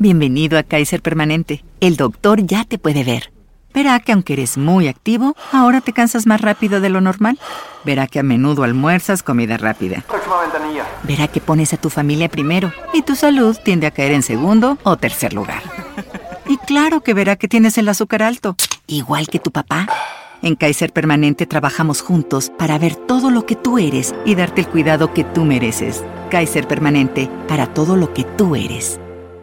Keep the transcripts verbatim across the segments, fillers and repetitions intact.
Bienvenido a Kaiser Permanente. El doctor ya te puede ver. Verá que aunque eres muy activo, ahora te cansas más rápido de lo normal. Verá que a menudo almuerzas comida rápida. Próxima ventanilla. Verá que pones a tu familia primero y tu salud tiende a caer en segundo o tercer lugar. Y claro que verá que tienes el azúcar alto, igual que tu papá. En Kaiser Permanente trabajamos juntos para ver todo lo que tú eres y darte el cuidado que tú mereces. Kaiser Permanente, para todo lo que tú eres.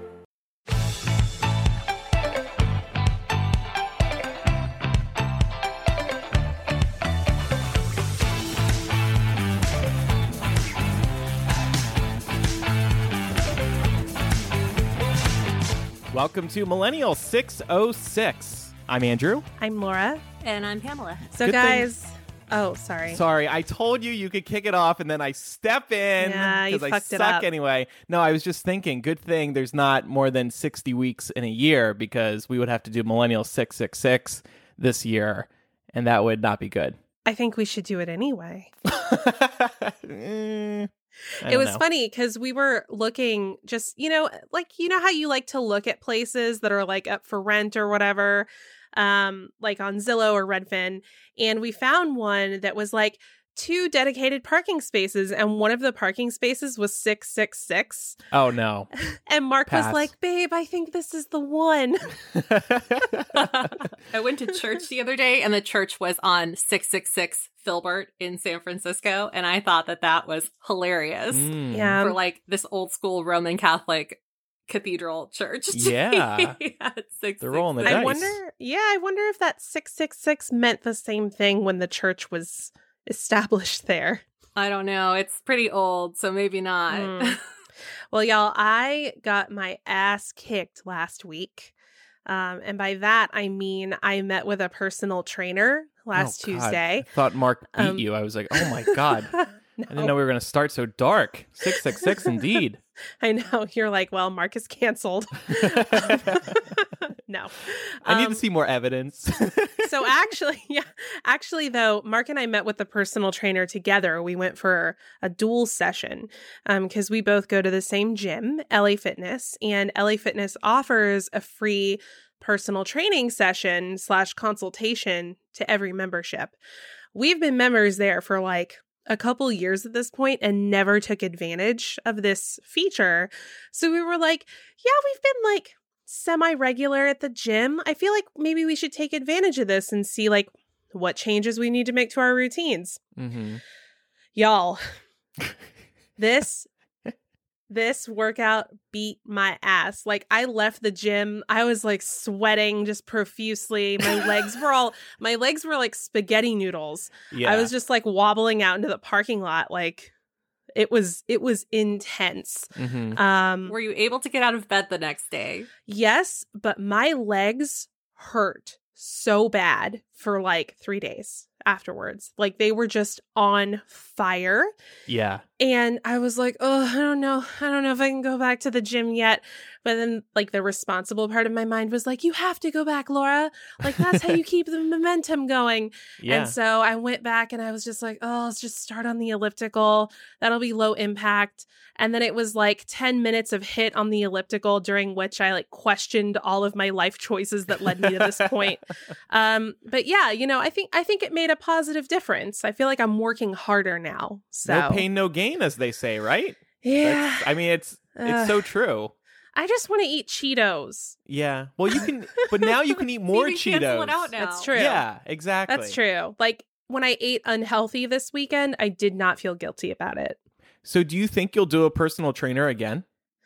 Welcome to Millennial six oh six. I'm Andrew. I'm Laura. And I'm Pamela. So Good guys, thing- oh, sorry. Sorry, I told you you could kick it off, and then I step in Yeah, you I fucked suck it up. anyway. No, I was just thinking, good thing there's not more than sixty weeks in a year, because we would have to do Millennial six six six this year, and that would not be good. I think we should do it anyway. Eh, I It don't was know. funny because we were looking just, you know, like, you know how you like to look at places that are like up for rent or whatever, um, like on Zillow or Redfin. And we found one that was like two dedicated parking spaces, and one of the parking spaces was six six six. Oh, no. And Mark Pass. was like, babe, I think this is the one. I went to church the other day, and the church was on six six six Filbert in San Francisco, and I thought that that was hilarious Mm. Yeah. for like this old school Roman Catholic cathedral church. to Yeah. be at six They're rolling the six six. I dice. wonder, yeah, I wonder if that six six six meant the same thing when the church was established there. I don't know. It's pretty old, so maybe not. Mm. Well, y'all, I got my ass kicked last week. Um, and by that, I mean I met with a personal trainer last Oh, God. Tuesday. I thought Mark beat Um, you. I was like, oh my God. No, I didn't know we were going to start so dark. six six six indeed. I know. You're like, well, Mark is canceled. No. I need Um, to see more evidence. So actually, yeah, actually though, Mark and I met with the personal trainer together. We went for a dual session um, because we both go to the same gym, L A Fitness, and L A Fitness offers a free personal training session slash consultation to every membership. We've been members there for like a couple years at this point and never took advantage of this feature. So we were like, yeah, we've been like semi-regular at the gym. I feel like maybe we should take advantage of this and see like what changes we need to make to our routines. Mm-hmm. Y'all, this this workout beat my ass. Like I left the gym, I was like sweating just profusely. My legs were all my legs were like spaghetti noodles. Yeah. I was just like wobbling out into the parking lot. Like it was it was intense. Mm-hmm. Um Were you able to get out of bed the next day? Yes, but my legs hurt so bad for like three days afterwards. Like they were just on fire. Yeah. And I was like, oh, I don't know. I don't know if I can go back to the gym yet. But then like the responsible part of my mind was like, you have to go back, Laura. Like that's how you keep the momentum going. Yeah. And so I went back and I was just like, oh, let's just start on the elliptical. That'll be low impact. And then it was like ten minutes of hit on the elliptical, during which I like questioned all of my life choices that led me to this point. Um, but yeah, you know, I think I think it made a positive difference. I feel like I'm working harder now. So No pain, no gain, as they say, right? yeah, That's- I mean, it's it's so true. I just want to eat Cheetos. Yeah. Well, you can, but now you can eat more You can cancel Cheetos. it out now. That's true. Yeah, exactly. That's true. Like when I ate unhealthy this weekend, I did not feel guilty about it. So, do you think you'll do a personal trainer again?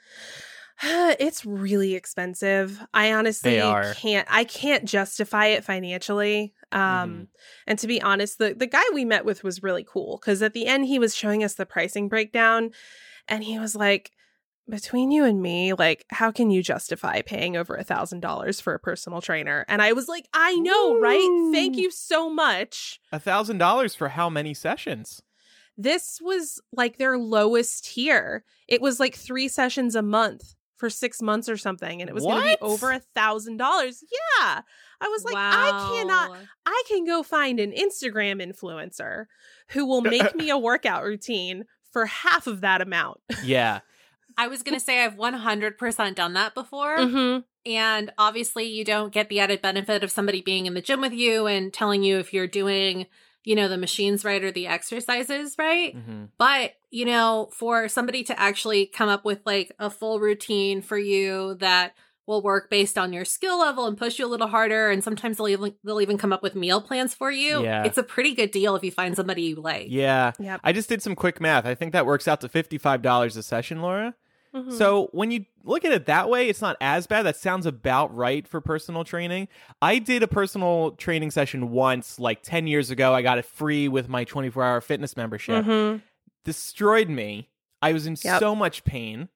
It's really expensive. I honestly They are. can't I can't justify it financially. Um Mhm. and to be honest, the the guy we met with was really cool cuz at the end he was showing us the pricing breakdown and he was like, between you and me, like how can you justify paying over a thousand dollars for a personal trainer? And I was like, I know, right? Thank Ooh. you so much. A thousand dollars for how many sessions? This was like their lowest tier. It was like three sessions a month for six months or something. And it was going to What? be over a thousand dollars. Yeah. I was like, I cannot, Wow. I can go find an Instagram influencer who will make me a workout routine for half of that amount. Yeah. I was going to say I've one hundred percent done that before. Mm-hmm. And obviously you don't get the added benefit of somebody being in the gym with you and telling you if you're doing, you know, the machines right or the exercises right. Mm-hmm. But, you know, for somebody to actually come up with like a full routine for you that will work based on your skill level and push you a little harder. And sometimes they'll even, they'll even come up with meal plans for you. Yeah. It's a pretty good deal if you find somebody you like. Yeah. Yep. I just did some quick math. I think that works out to fifty-five dollars a session, Laura. Mm-hmm. So when you look at it that way, it's not as bad. That sounds about right for personal training. I did a personal training session once, like ten years ago. I got it free with my twenty-four hour fitness membership. Mm-hmm. Destroyed me. I was in Yep. so much pain.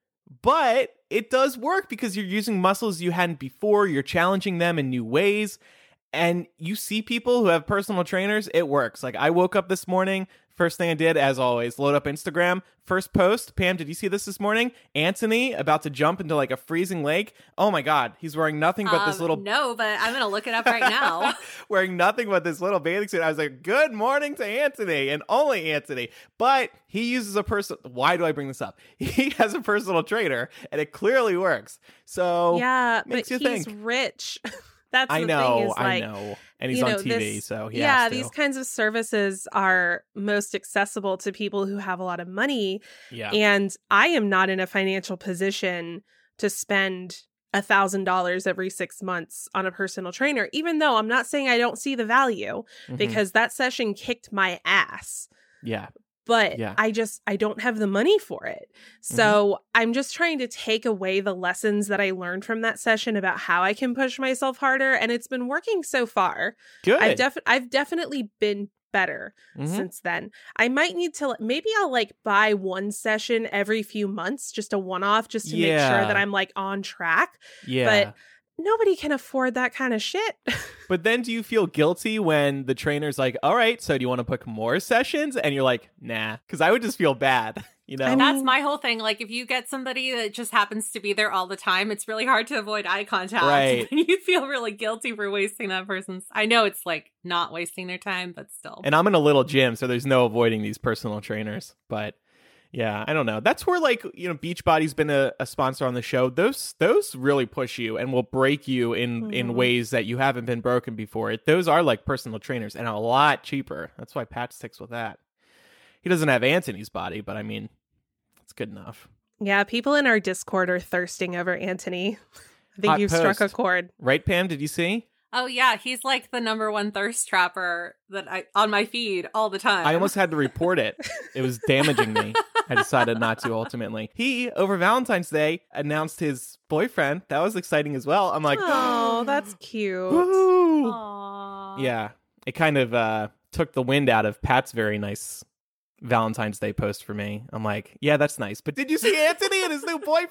But it does work because you're using muscles you hadn't before. You're challenging them in new ways. And you see people who have personal trainers, it works. Like I woke up this morning, first thing I did, as always, load up Instagram. First post, Pam, did you see this this morning? Anthony about to jump into like a freezing lake. Oh my God, he's wearing nothing but this Um, little... No, but I'm going to look it up right now. wearing nothing but this little bathing suit. I was like, good morning to Anthony and only Anthony. But he uses a person. Why do I bring this up? He has a personal trainer and it clearly works. So Yeah, makes but you he's think. rich. That's I the know, thing is I like, know. And he's you on know, T V, this- so he yeah, has to. these kinds of services are most accessible to people who have a lot of money. Yeah. And I am not in a financial position to spend a thousand dollars every six months on a personal trainer, even though I'm not saying I don't see the value, Mhm. because that session kicked my ass. Yeah. But Yeah. I just, I don't have the money for it. So I'm just trying to take away the lessons that I learned from that session about how I can push myself harder. And it's been working so far. Good. I've, def- I've definitely been better Mhm. since then. I might need to, maybe I'll like buy one session every few months, just a one off, just to make Yeah. sure that I'm like on track. Yeah. But nobody can afford that kind of shit. But then do you feel guilty when the trainer's like, all right, so do you want to book more sessions? And you're like, nah, because I would just feel bad, you know? I mean- That's my whole thing. Like, if you get somebody that just happens to be there all the time, it's really hard to avoid eye contact. Right. And you feel really guilty for wasting that person's. I know it's like not wasting their time, but still. And I'm in a little gym, so there's no avoiding these personal trainers. But yeah, I don't know. That's where, like, you know, Beachbody's been a, a sponsor on the show. Those those really push you and will break you in, in Mhm. ways that you haven't been broken before. It, those are like personal trainers and a lot cheaper. That's why Pat sticks with that. He doesn't have Anthony's body, but I mean, it's good enough. Yeah, people in our Discord are thirsting over Anthony. I think Hot you've struck a post. chord. Right, Pam? Did you see? Oh yeah, he's like the number one thirst trapper that I on my feed all the time. I almost had to report it. It was damaging me. I decided not to ultimately. He, over Valentine's Day, announced his boyfriend. That was exciting as well. I'm like, Oh, that's cute. woo! Aww. Yeah. It kind of uh, took the wind out of Pat's very nice Valentine's Day post for me. I'm like, yeah, that's nice. But did you see Anthony and his new boyfriend?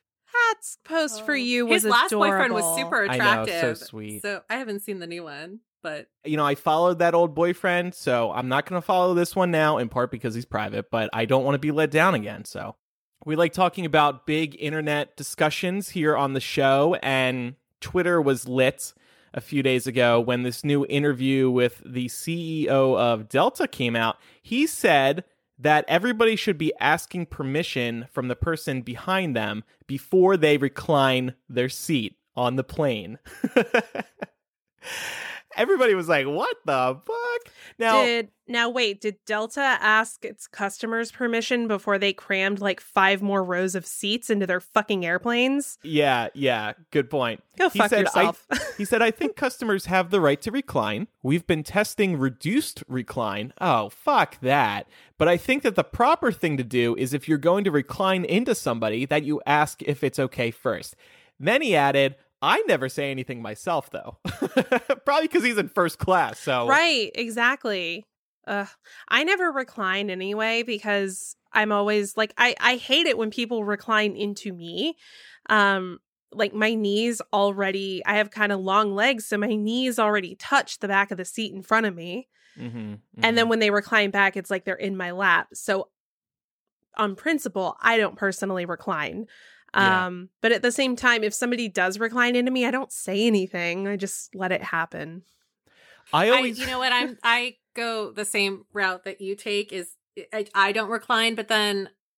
Pat's post for you was His last adorable. boyfriend was super I know, attractive. so sweet. So I haven't seen the new one, but You know, I followed that old boyfriend, so I'm not going to follow this one now, in part because he's private, but I don't want to be let down again. So we like talking about big internet discussions here on the show, and Twitter was lit a few days ago when this new interview with the C E O of Delta came out. He said that everybody should be asking permission from the person behind them before they recline their seat on the plane. Everybody was like, what the fuck? Now, Did now wait, did Delta ask its customers permission before they crammed like five more rows of seats into their fucking airplanes? yeah, yeah, good point. Go He fuck said, yourself. I, he said, I think customers have the right to recline. We've been testing reduced recline. Oh, fuck that. But I think that the proper thing to do is if you're going to recline into somebody, that you ask if it's okay first. Then he added, I never say anything myself, though. Probably because he's in first class. So Right, exactly. Ugh. I never recline anyway because I'm always like I I hate it when people recline into me. Um like my knees already I have kind of long legs, so my knees already touch the back of the seat in front of me. Mhm, mhm. And then when they recline back, it's like they're in my lap. So on principle, I don't personally recline. Yeah. Um, but at the same time, if somebody does recline into me, I don't say anything. I just let it happen. I I, always, you know what? I'm I go the same route that you take. Is I, I don't recline, but then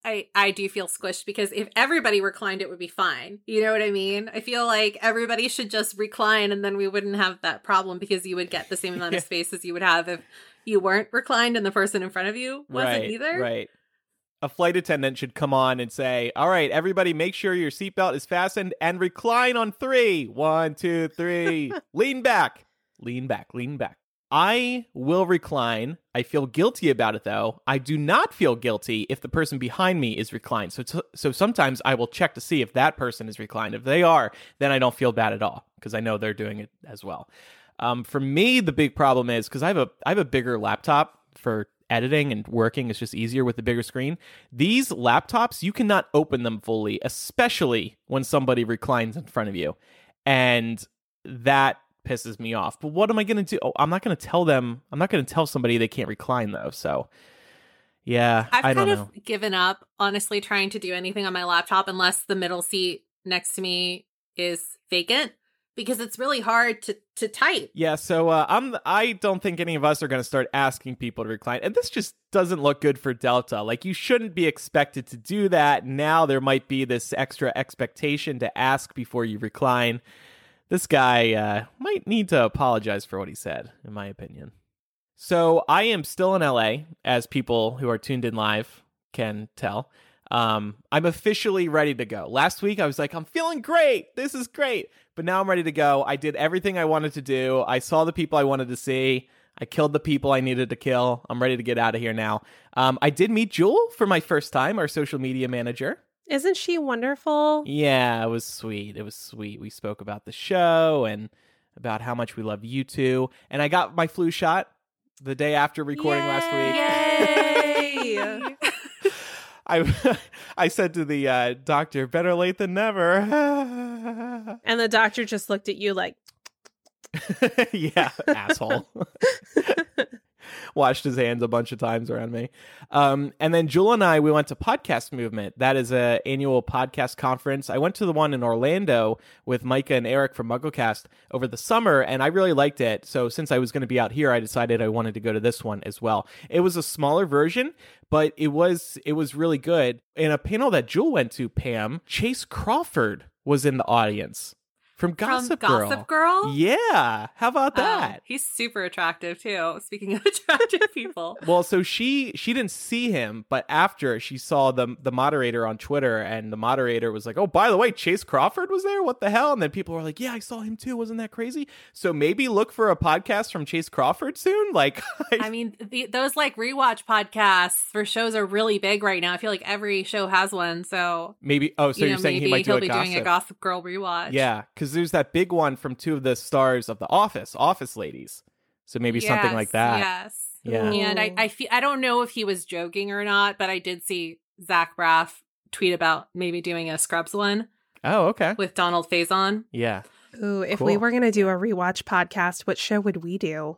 I, I do feel squished because if everybody reclined, it would be fine. You know what I mean? I feel like everybody should just recline and then we wouldn't have that problem because you would get the same amount of space as you would have if you weren't reclined and the person in front of you wasn't right, either. Right. A flight attendant should come on and say, all right, everybody, make sure your seatbelt is fastened and recline on three. One, two, three. Lean back. Lean back. Lean back. I will recline. I feel guilty about it, though. I do not feel guilty if the person behind me is reclined. So, t- so sometimes I will check to see if that person is reclined. If they are, then I don't feel bad at all because I know they're doing it as well. Um, for me, the big problem is because I have a I have a bigger laptop for editing and working. It's just easier with the bigger screen. These laptops, you cannot open them fully, especially when somebody reclines in front of you, and that pisses me off. But what am I going to do? Oh, I'm not going to tell them. I'm not going to tell somebody they can't recline though. So yeah, I've I don't kind know. of given up, honestly, trying to do anything on my laptop unless the middle seat next to me is vacant because it's really hard to, to type. Yeah, so uh, I'm. I don't think any of us are going to start asking people to recline, and this just doesn't look good for Delta. Like, you shouldn't be expected to do that. Now there might be this extra expectation to ask before you recline. This guy uh, might need to apologize for what he said, in my opinion. So I am still in L A, as people who are tuned in live can tell. Um, I'm officially ready to go. Last week, I was like, I'm feeling great. This is great. But now I'm ready to go. I did everything I wanted to do. I saw the people I wanted to see. I killed the people I needed to kill. I'm ready to get out of here now. Um, I did meet Jewel for my first time, our social media manager. Isn't she wonderful? Yeah, it was sweet. It was sweet. We spoke about the show and about how much we love you two. And I got my flu shot the day after recording Yay! last week. Yay! I I said to the uh, doctor, better late than never. And the doctor just looked at you like, yeah, asshole. Washed his hands a bunch of times around me. Um, and then Jewel and I, we went to Podcast Movement. That is an annual podcast conference. I went to the one in Orlando with Micah and Eric from MuggleCast over the summer, and I really liked it. So since I was going to be out here, I decided I wanted to go to this one as well. It was a smaller version, but it was it was really good. In a panel that Jewel went to, Pam, Chase Crawford was in the audience. From Gossip From Girl. Gossip Girl? Yeah. How about that? Um, he's super attractive, too. Speaking of attractive people. Well, so she she didn't see him, but after she saw the the moderator on Twitter, and the moderator was like, oh, by the way, Chase Crawford was there? What the hell? And then people were like, yeah, I saw him too. Wasn't that crazy? So maybe look for a podcast from Chase Crawford soon? Like, I, I mean, the, those like rewatch podcasts for shows are really big right now. I feel like every show has one. So maybe, oh, so you you're know, saying maybe he might do he'll a be gossip. doing a Gossip Girl rewatch. Yeah, because there's that big one from two of the stars of The Office, Office Ladies. So maybe Yes, something like that. Yes. Yeah. And I, I, feel, I don't know if he was joking or not, but I did see Zach Braff tweet about maybe doing a Scrubs one Oh, okay. with Donald Faison. Yeah. ooh, if Cool. we were going to do a rewatch podcast, what show would we do?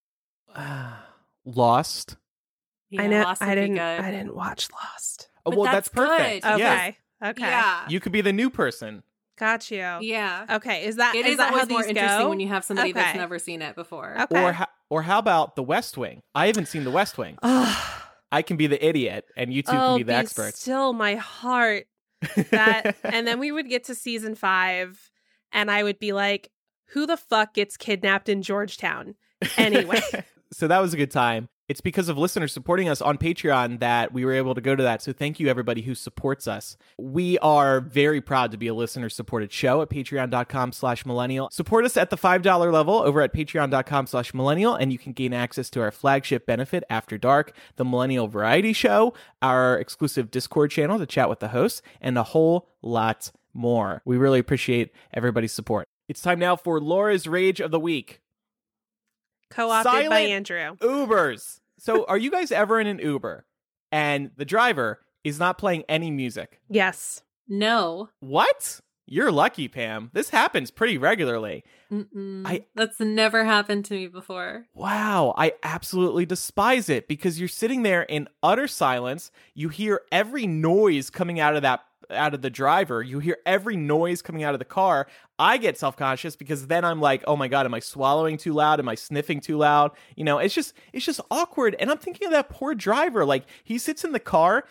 Lost. Yeah, I know Lost would I be didn't good. I didn't watch Lost. Oh, But well, that's that's, perfect. good. Okay. Yes. Okay. Yeah. You could be the new person. Got you. Yeah. Okay. Is that It is is that how always more these interesting go? when you have somebody that's Okay. never seen it before. Okay. Or, ho- or how about The West Wing? I haven't seen The West Wing. Oh, I can be the idiot, and you two oh, can be the be experts. still my heart. That and then we would get to season five, and I would be like, "Who the fuck gets kidnapped in Georgetown?" Anyway, So that was a good time. It's because of listeners supporting us on Patreon that we were able to go to that. So thank you, everybody who supports us. We are very proud to be a listener-supported show at patreon.com slash millennial. Support us at the five dollar level over at patreon.com slash millennial, and you can gain access to our flagship benefit, After Dark, the Millennial Variety Show, our exclusive Discord channel to chat with the hosts, and a whole lot more. We really appreciate everybody's support. It's time now for Laura's Rage of the Week. co-opted by Silent Andrew. Ubers. So are you guys ever in an Uber and the driver is not playing any music? Yes. No. What? You're lucky, Pam. This happens pretty regularly. Mm-mm. I- That's never happened to me before. Wow, I absolutely despise it because you're sitting there in utter silence. You hear every noise coming out of that out of the driver. You hear every noise coming out of the car. I get self-conscious because then I'm like, "Oh my god, am I swallowing too loud? Am I sniffing too loud?" You know, it's just it's just awkward. And I'm thinking of that poor driver. Like, he sits in the car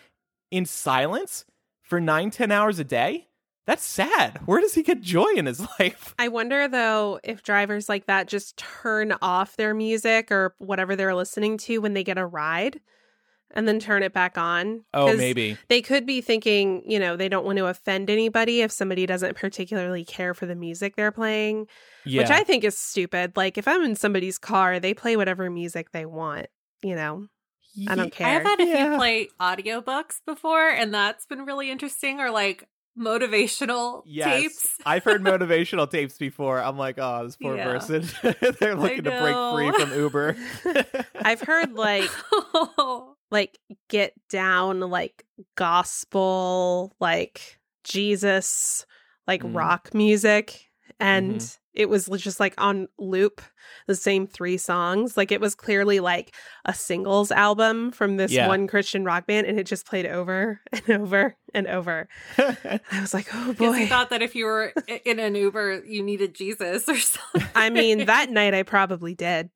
in silence for nine, ten hours a day? That's sad. Where does he get joy in his life? I wonder, though, if drivers like that just turn off their music or whatever they're listening to when they get a ride and then turn it back on. Oh, 'Cause maybe. They could be thinking, you know, they don't want to offend anybody if somebody doesn't particularly care for the music they're playing, Yeah. which I think is stupid. Like, if I'm in somebody's car, they play whatever music they want, you know? I don't care. I've had a Yeah. few play audiobooks before, and that's been really interesting, or like motivational Yes. tapes. I've heard motivational tapes before. I'm like, oh, this poor Yeah. person. They're looking to break know. free from Uber. I've heard, like, like get down, like gospel, like Jesus, like Mm. rock music. And Mhm. it was just like on loop, the same three songs. Like it was clearly like a singles album from this Yeah. one Christian rock band, and it just played over and over and over. I was like, oh Because you boy. thought that if you were i- in an Uber, you needed Jesus or something. I mean, that night I probably did.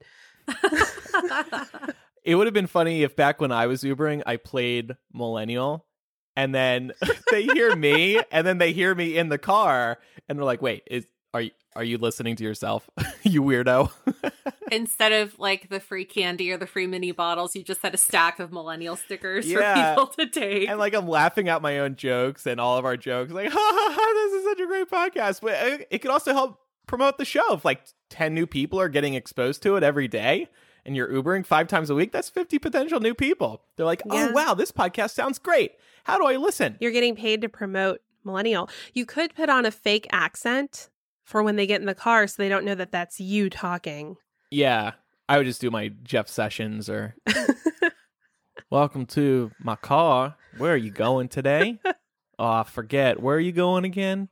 It would have been funny if back when I was Ubering, I played Millennial, and then they hear me, and then they hear me in the car, and they're like, "Wait, is are you are you listening to yourself, you weirdo?" Instead of like the free candy or the free mini bottles, you just had a stack of millennial stickers Yeah. for people to take. And like I'm laughing at my own jokes and all of our jokes, like, "Ha ha ha! This is such a great podcast." But it, it could also help promote the show. If like ten new people are getting exposed to it every day, and you're Ubering five times a week, that's fifty potential new people. They're like, Yeah. "Oh wow, this podcast sounds great. How do I listen?" You're getting paid to promote Millennial. You could put on a fake accent for when they get in the car so they don't know that that's you talking. Yeah, I would just do my Jeff Sessions or welcome to my car. Where are you going today? Oh, I forget. Where are you going again?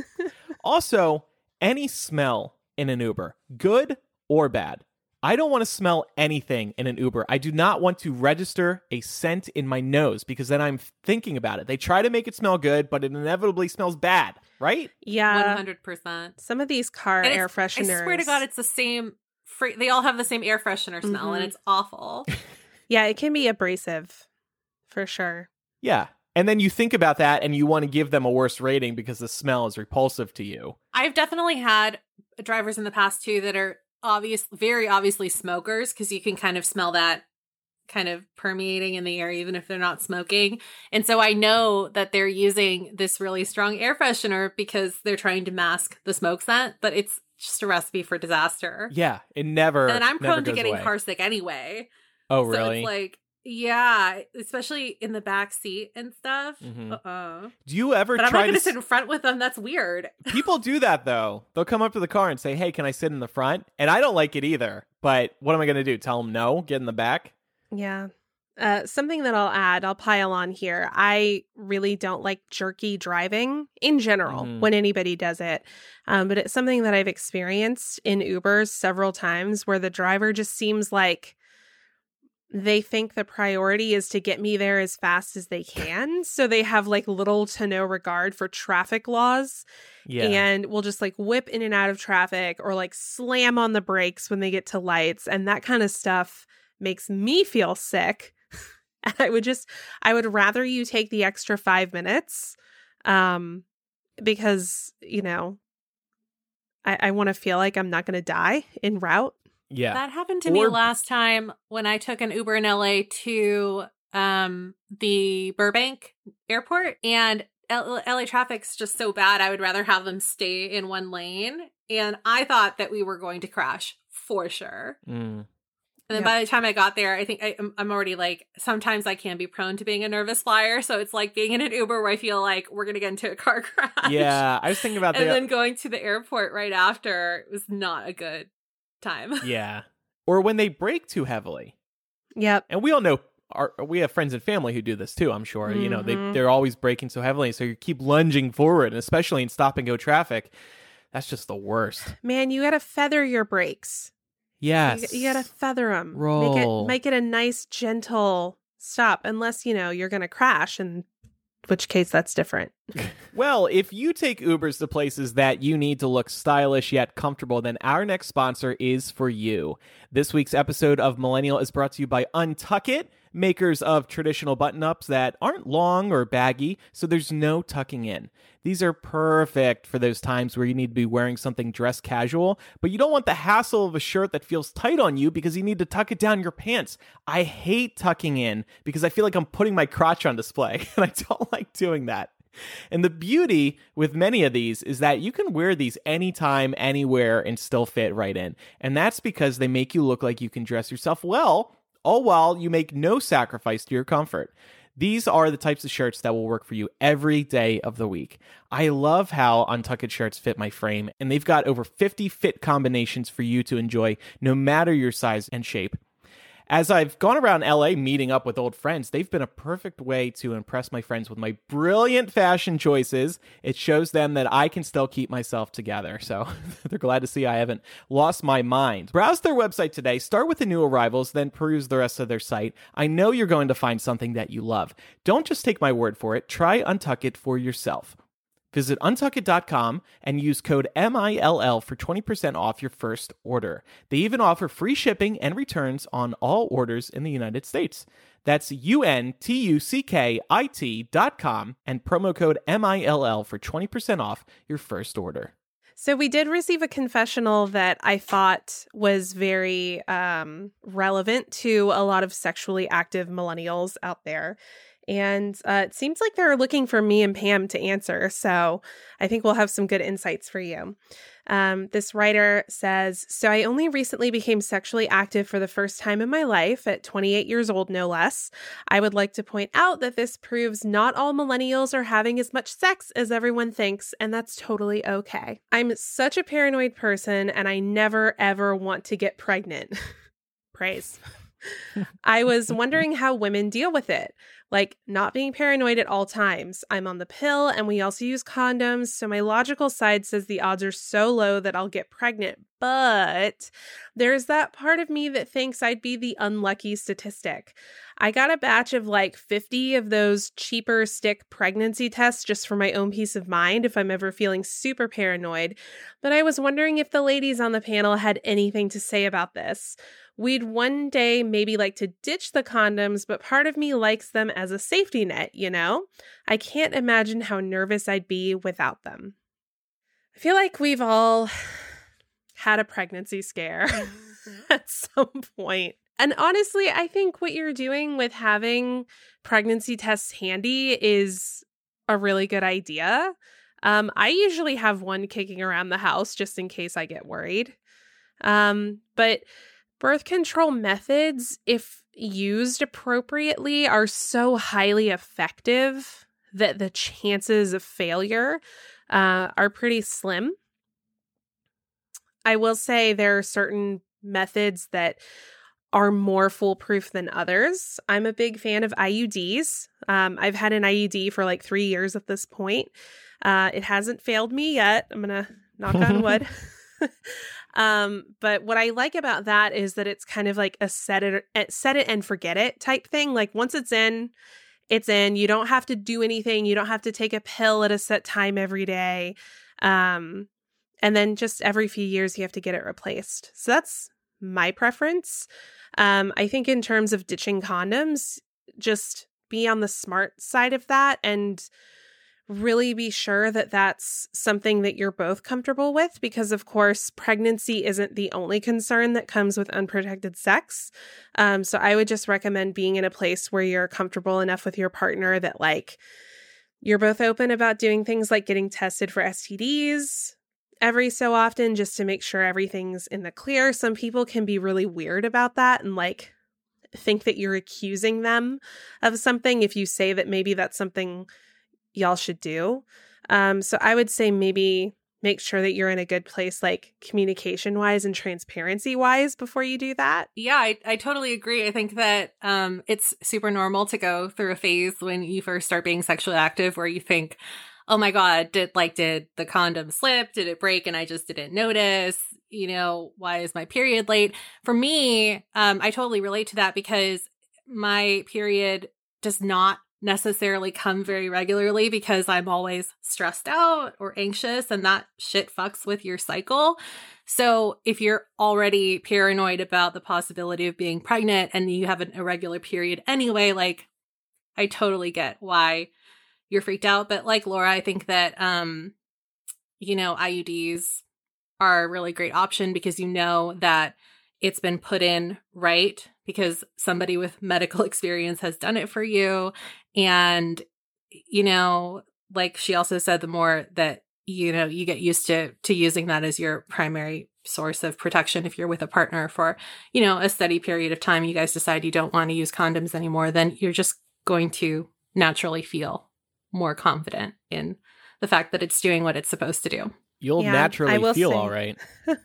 Also, any smell in an Uber, good or bad. I don't want to smell anything in an Uber. I do not want to register a scent in my nose because then I'm thinking about it. They try to make it smell good, but it inevitably smells bad, right? Yeah. one hundred percent. Some of these car And air it's- fresheners. I swear to God, it's the same. Free, they all have the same air freshener smell, Mhm. and it's awful. Yeah, it can be abrasive for sure. Yeah. And then you think about that and you want to give them a worse rating because the smell is repulsive to you. I've definitely had drivers in the past too that are obvious, very obviously smokers, because you can kind of smell that kind of permeating in the air, even if they're not smoking. And so I know that they're using this really strong air freshener because they're trying to mask the smoke scent, but it's just a recipe for disaster. Yeah, it never. And I'm never prone to goes getting away. car sick anyway. Oh, So really? it's like, yeah, especially in the back seat and stuff. Mhm. Uh-uh. Do you ever But I'm not try going to? to sit in front with them. That's weird. People do that though. They'll come up to the car and say, "Hey, can I sit in the front?" And I don't like it either. But what am I going to do? Tell them no? Get in the back? Yeah. Uh, something that I'll add, I'll pile on here. I really don't like jerky driving in general Mhm. when anybody does it. Um, but it's something that I've experienced in Ubers several times where the driver just seems like they think the priority is to get me there as fast as they can. So they have like little to no regard for traffic laws Yeah. and will just like whip in and out of traffic or like slam on the brakes when they get to lights. And that kind of stuff makes me feel sick. And I would just, I would rather you take the extra five minutes um, because, you know, I, I want to feel like I'm not going to die en route. yeah. That happened to me Or- last time when I took an Uber in L A to um the Burbank airport, and L- LA traffic's just so bad. I would rather have them stay in one lane, and I thought that we were going to crash for sure. Mm. And then Yep. by the time I got there, I think I, I'm- I'm already like, sometimes I can be prone to being a nervous flyer. So it's like being in an Uber where I feel like we're going to get into a car crash. Yeah. I was thinking about And the. then going to the airport right after was not a good time. Yeah. Or when they brake too heavily. Yep. And we all know. Our, we have friends and family who do this too, I'm sure. You know, they, Mhm. they're always braking so heavily. So you keep lunging forward, and especially in stop and go traffic. That's just the worst. Man, you got to feather your brakes. Yes. You, you got to feather them. Make Roll. it, make it a nice, gentle stop, unless, you know, you're going to crash, in which case that's different. Well, if you take Ubers to places that you need to look stylish yet comfortable, then our next sponsor is for you. This week's episode of Millennial is brought to you by Untuck It. makers of traditional button-ups that aren't long or baggy, so there's no tucking in. These are perfect for those times where you need to be wearing something dress casual, but you don't want the hassle of a shirt that feels tight on you because you need to tuck it down your pants. I hate tucking in because I feel like I'm putting my crotch on display, and I don't like doing that. And the beauty with many of these is that you can wear these anytime, anywhere, and still fit right in. And that's because they make you look like you can dress yourself well, all while you make no sacrifice to your comfort. These are the types of shirts that will work for you every day of the week. I love how Untucked shirts fit my frame, and they've got over fifty fit combinations for you to enjoy no matter your size and shape. As I've gone around L A meeting up with old friends, they've been a perfect way to impress my friends with my brilliant fashion choices. It shows them that I can still keep myself together. So they're glad to see I haven't lost my mind. Browse their website today, start with the new arrivals, then peruse the rest of their site. I know you're going to find something that you love. Don't just take my word for it. Try Untucked for yourself. Visit untuckit dot com and use code M I L L for twenty percent off your first order. They even offer free shipping and returns on all orders in the United States. That's U N T U C K I T dot com and promo code M I L L for twenty percent off your first order. So we did receive a confessional that I thought was very um, relevant to a lot of sexually active millennials out there. And uh, it seems like they're looking for me and Pam to answer. So I think we'll have some good insights for you. Um, this writer says, so I only recently became sexually active for the first time in my life at twenty-eight years old, no less. I would like to point out that this proves not all millennials are having as much sex as everyone thinks, and that's totally okay. I'm such a paranoid person, and I never, ever want to get pregnant. Praise. I was wondering how women deal with it, like not being paranoid at all times. I'm on the pill and we also use condoms, so my logical side says the odds are so low that I'll get pregnant. But there's that part of me that thinks I'd be the unlucky statistic. I got a batch of like fifty of those cheaper stick pregnancy tests just for my own peace of mind if I'm ever feeling super paranoid. But I was wondering if the ladies on the panel had anything to say about this. We'd one day maybe like to ditch the condoms, but part of me likes them as a safety net, you know? I can't imagine how nervous I'd be without them. I feel like we've all had a pregnancy scare at some point. And honestly, I think what you're doing with having pregnancy tests handy is a really good idea. Um, I usually have one kicking around the house just in case I get worried. Um, but birth control methods, if used appropriately, are so highly effective that the chances of failure uh, are pretty slim. I will say there are certain methods that are more foolproof than others. I'm a big fan of I U Ds. Um, I've had an I U D for like three years at this point. Uh, it hasn't failed me yet. I'm going to knock on wood. Um, but what I like about that is that it's kind of like a set it, set it and forget it type thing. Like once it's in, it's in. You don't have to do anything. You don't have to take a pill at a set time every day. Um, and then just every few years you have to get it replaced. So that's my preference. Um, I think in terms of ditching condoms, just be on the smart side of that and really be sure that that's something that you're both comfortable with, because of course pregnancy isn't the only concern that comes with unprotected sex. Um, so I would just recommend being in a place where you're comfortable enough with your partner that like you're both open about doing things like getting tested for S T Ds every so often just to make sure everything's in the clear. Some people can be really weird about that and like think that you're accusing them of something if you say that maybe that's something y'all should do. Um, so I would say maybe make sure that you're in a good place, like communication wise and transparency wise before you do that. Yeah, I, I totally agree. I think that um, it's super normal to go through a phase when you first start being sexually active where you think, oh my God, did like, did the condom slip? Did it break? And I just didn't notice, you know, why is my period late? For me, um, I totally relate to that because my period does not necessarily come very regularly because I'm always stressed out or anxious, and that shit fucks with your cycle. So if you're already paranoid about the possibility of being pregnant and you have an irregular period anyway, like, I totally get why you're freaked out. But like Laura, I think that, um, you know, I U Ds are a really great option because you know that it's been put in right because somebody with medical experience has done it for you. And, you know, like she also said, the more that, you know, you get used to, to using that as your primary source of protection. If you're with a partner for, you know, a steady period of time, you guys decide you don't want to use condoms anymore, then you're just going to naturally feel more confident in the fact that it's doing what it's supposed to do. You'll Yeah, I naturally will feel say- all right.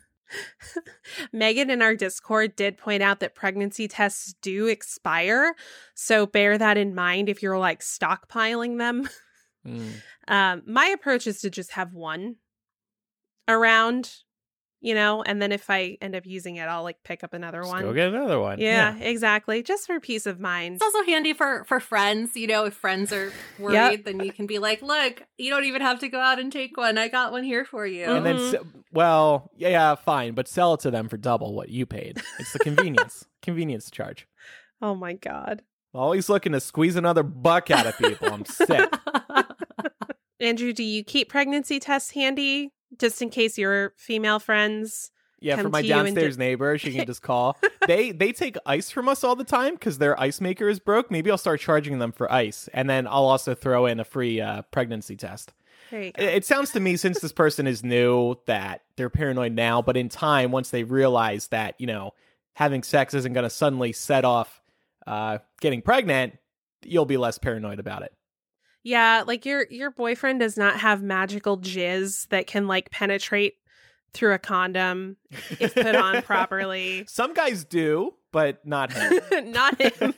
Megan in our Discord did point out that pregnancy tests do expire. So bear that in mind if you're like stockpiling them. Mm. Um, my approach is to just have one around, you know, and then if I end up using it, I'll like pick up another Just one. go get another one. yeah, exactly. Just for peace of mind. It's also handy for for friends, you know, if friends are worried, Yep. then you can be like, look, you don't even have to go out and take one. I got one here for you. And then, Mhm. se- well, yeah, yeah, fine, but sell it to them for double what you paid. It's the convenience, convenience charge. Oh my God. Always looking to squeeze another buck out of people. I'm sick. Andrew, do you keep pregnancy tests handy just in case your female friends? Yeah, for Come my to you and downstairs di- neighbor, she can just call. They they take ice from us all the time because their ice maker is broke. Maybe I'll start charging them for ice, and then I'll also throw in a free uh, pregnancy test. There you go. It, it sounds to me, since this person is new, that they're paranoid now, but in time, once they realize that, you know, having sex isn't going to suddenly set off uh, getting pregnant, you'll be less paranoid about it. Yeah, like your your boyfriend does not have magical jizz that can like penetrate through a condom if put on properly. Some guys do, but not him. Not him.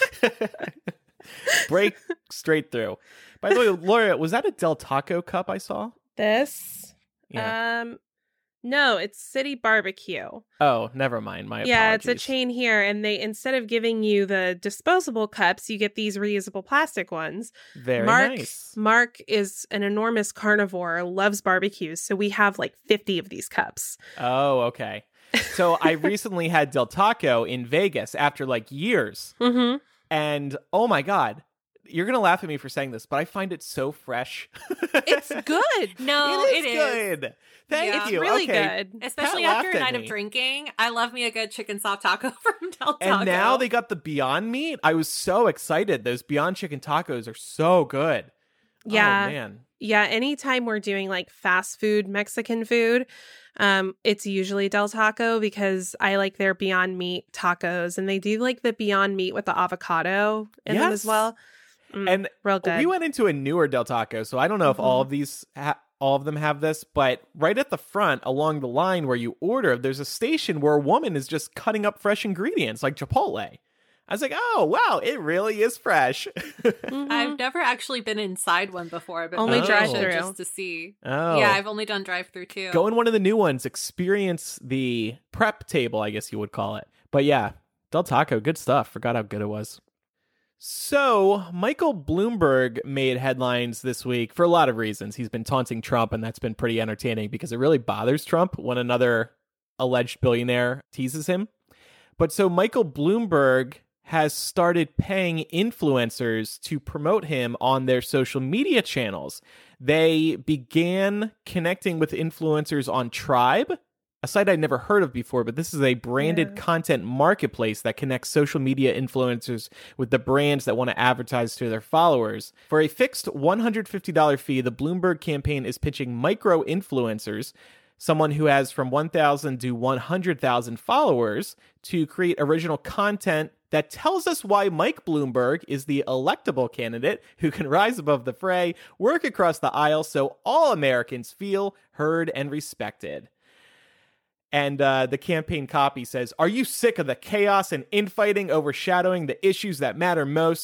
Break straight through. By the way, Laura, was that a Del Taco cup I saw? This? Yeah. Um no, it's City Barbecue. Oh, never mind. My Yeah, it's a apologies. chain here, and they instead of giving you the disposable cups, you get these reusable plastic ones. Very Mark nice. Mark is an enormous carnivore, loves barbecues, so we have like fifty of these cups. Oh, okay. So I recently had Del Taco in Vegas after like years. Mm-hmm. And oh my God, you're going to laugh at me for saying this, but I find it so fresh. It's good. No, it is it is. good. Thank Yeah. you. It's really Okay. good. Especially Pat after laughed a at night me. of drinking. I love me a good chicken soft taco from Del Taco. And now they got the Beyond Meat. I was so excited. Those Beyond Chicken tacos are so good. Yeah. Oh, man. Yeah, anytime we're doing like fast food Mexican food, um, it's usually Del Taco because I like their Beyond Meat tacos, and they do like the Beyond Meat with the avocado in them as Yes. well. Mm, And real good. we went into a newer Del Taco, so I don't know if all of these, ha- all of them have this, but right at the front along the line where you order, there's a station where a woman is just cutting up fresh ingredients like Chipotle. I was like, oh, wow, it really is fresh. Mhm. I've never actually been inside one before, but Only maybe I should drive-thru. just to see. Oh. Yeah, I've only done drive through too. Go in one of the new ones, experience the prep table, I guess you would call it. But yeah, Del Taco, good stuff. Forgot how good it was. So, Michael Bloomberg made headlines this week for a lot of reasons. He's been taunting Trump, and that's been pretty entertaining because it really bothers Trump when another alleged billionaire teases him. But so Michael Bloomberg has started paying influencers to promote him on their social media channels. They began connecting with influencers on Tribe, a site I'd never heard of before, but this is a branded Yeah. content marketplace that connects social media influencers with the brands that want to advertise to their followers. For a fixed one hundred fifty dollars fee, the Bloomberg campaign is pitching micro influencers, someone who has from one thousand to one hundred thousand followers, to create original content that tells us why Mike Bloomberg is the electable candidate who can rise above the fray, work across the aisle so all Americans feel heard and respected. And uh, the campaign copy says, "Are you sick of the chaos and infighting overshadowing the issues that matter most?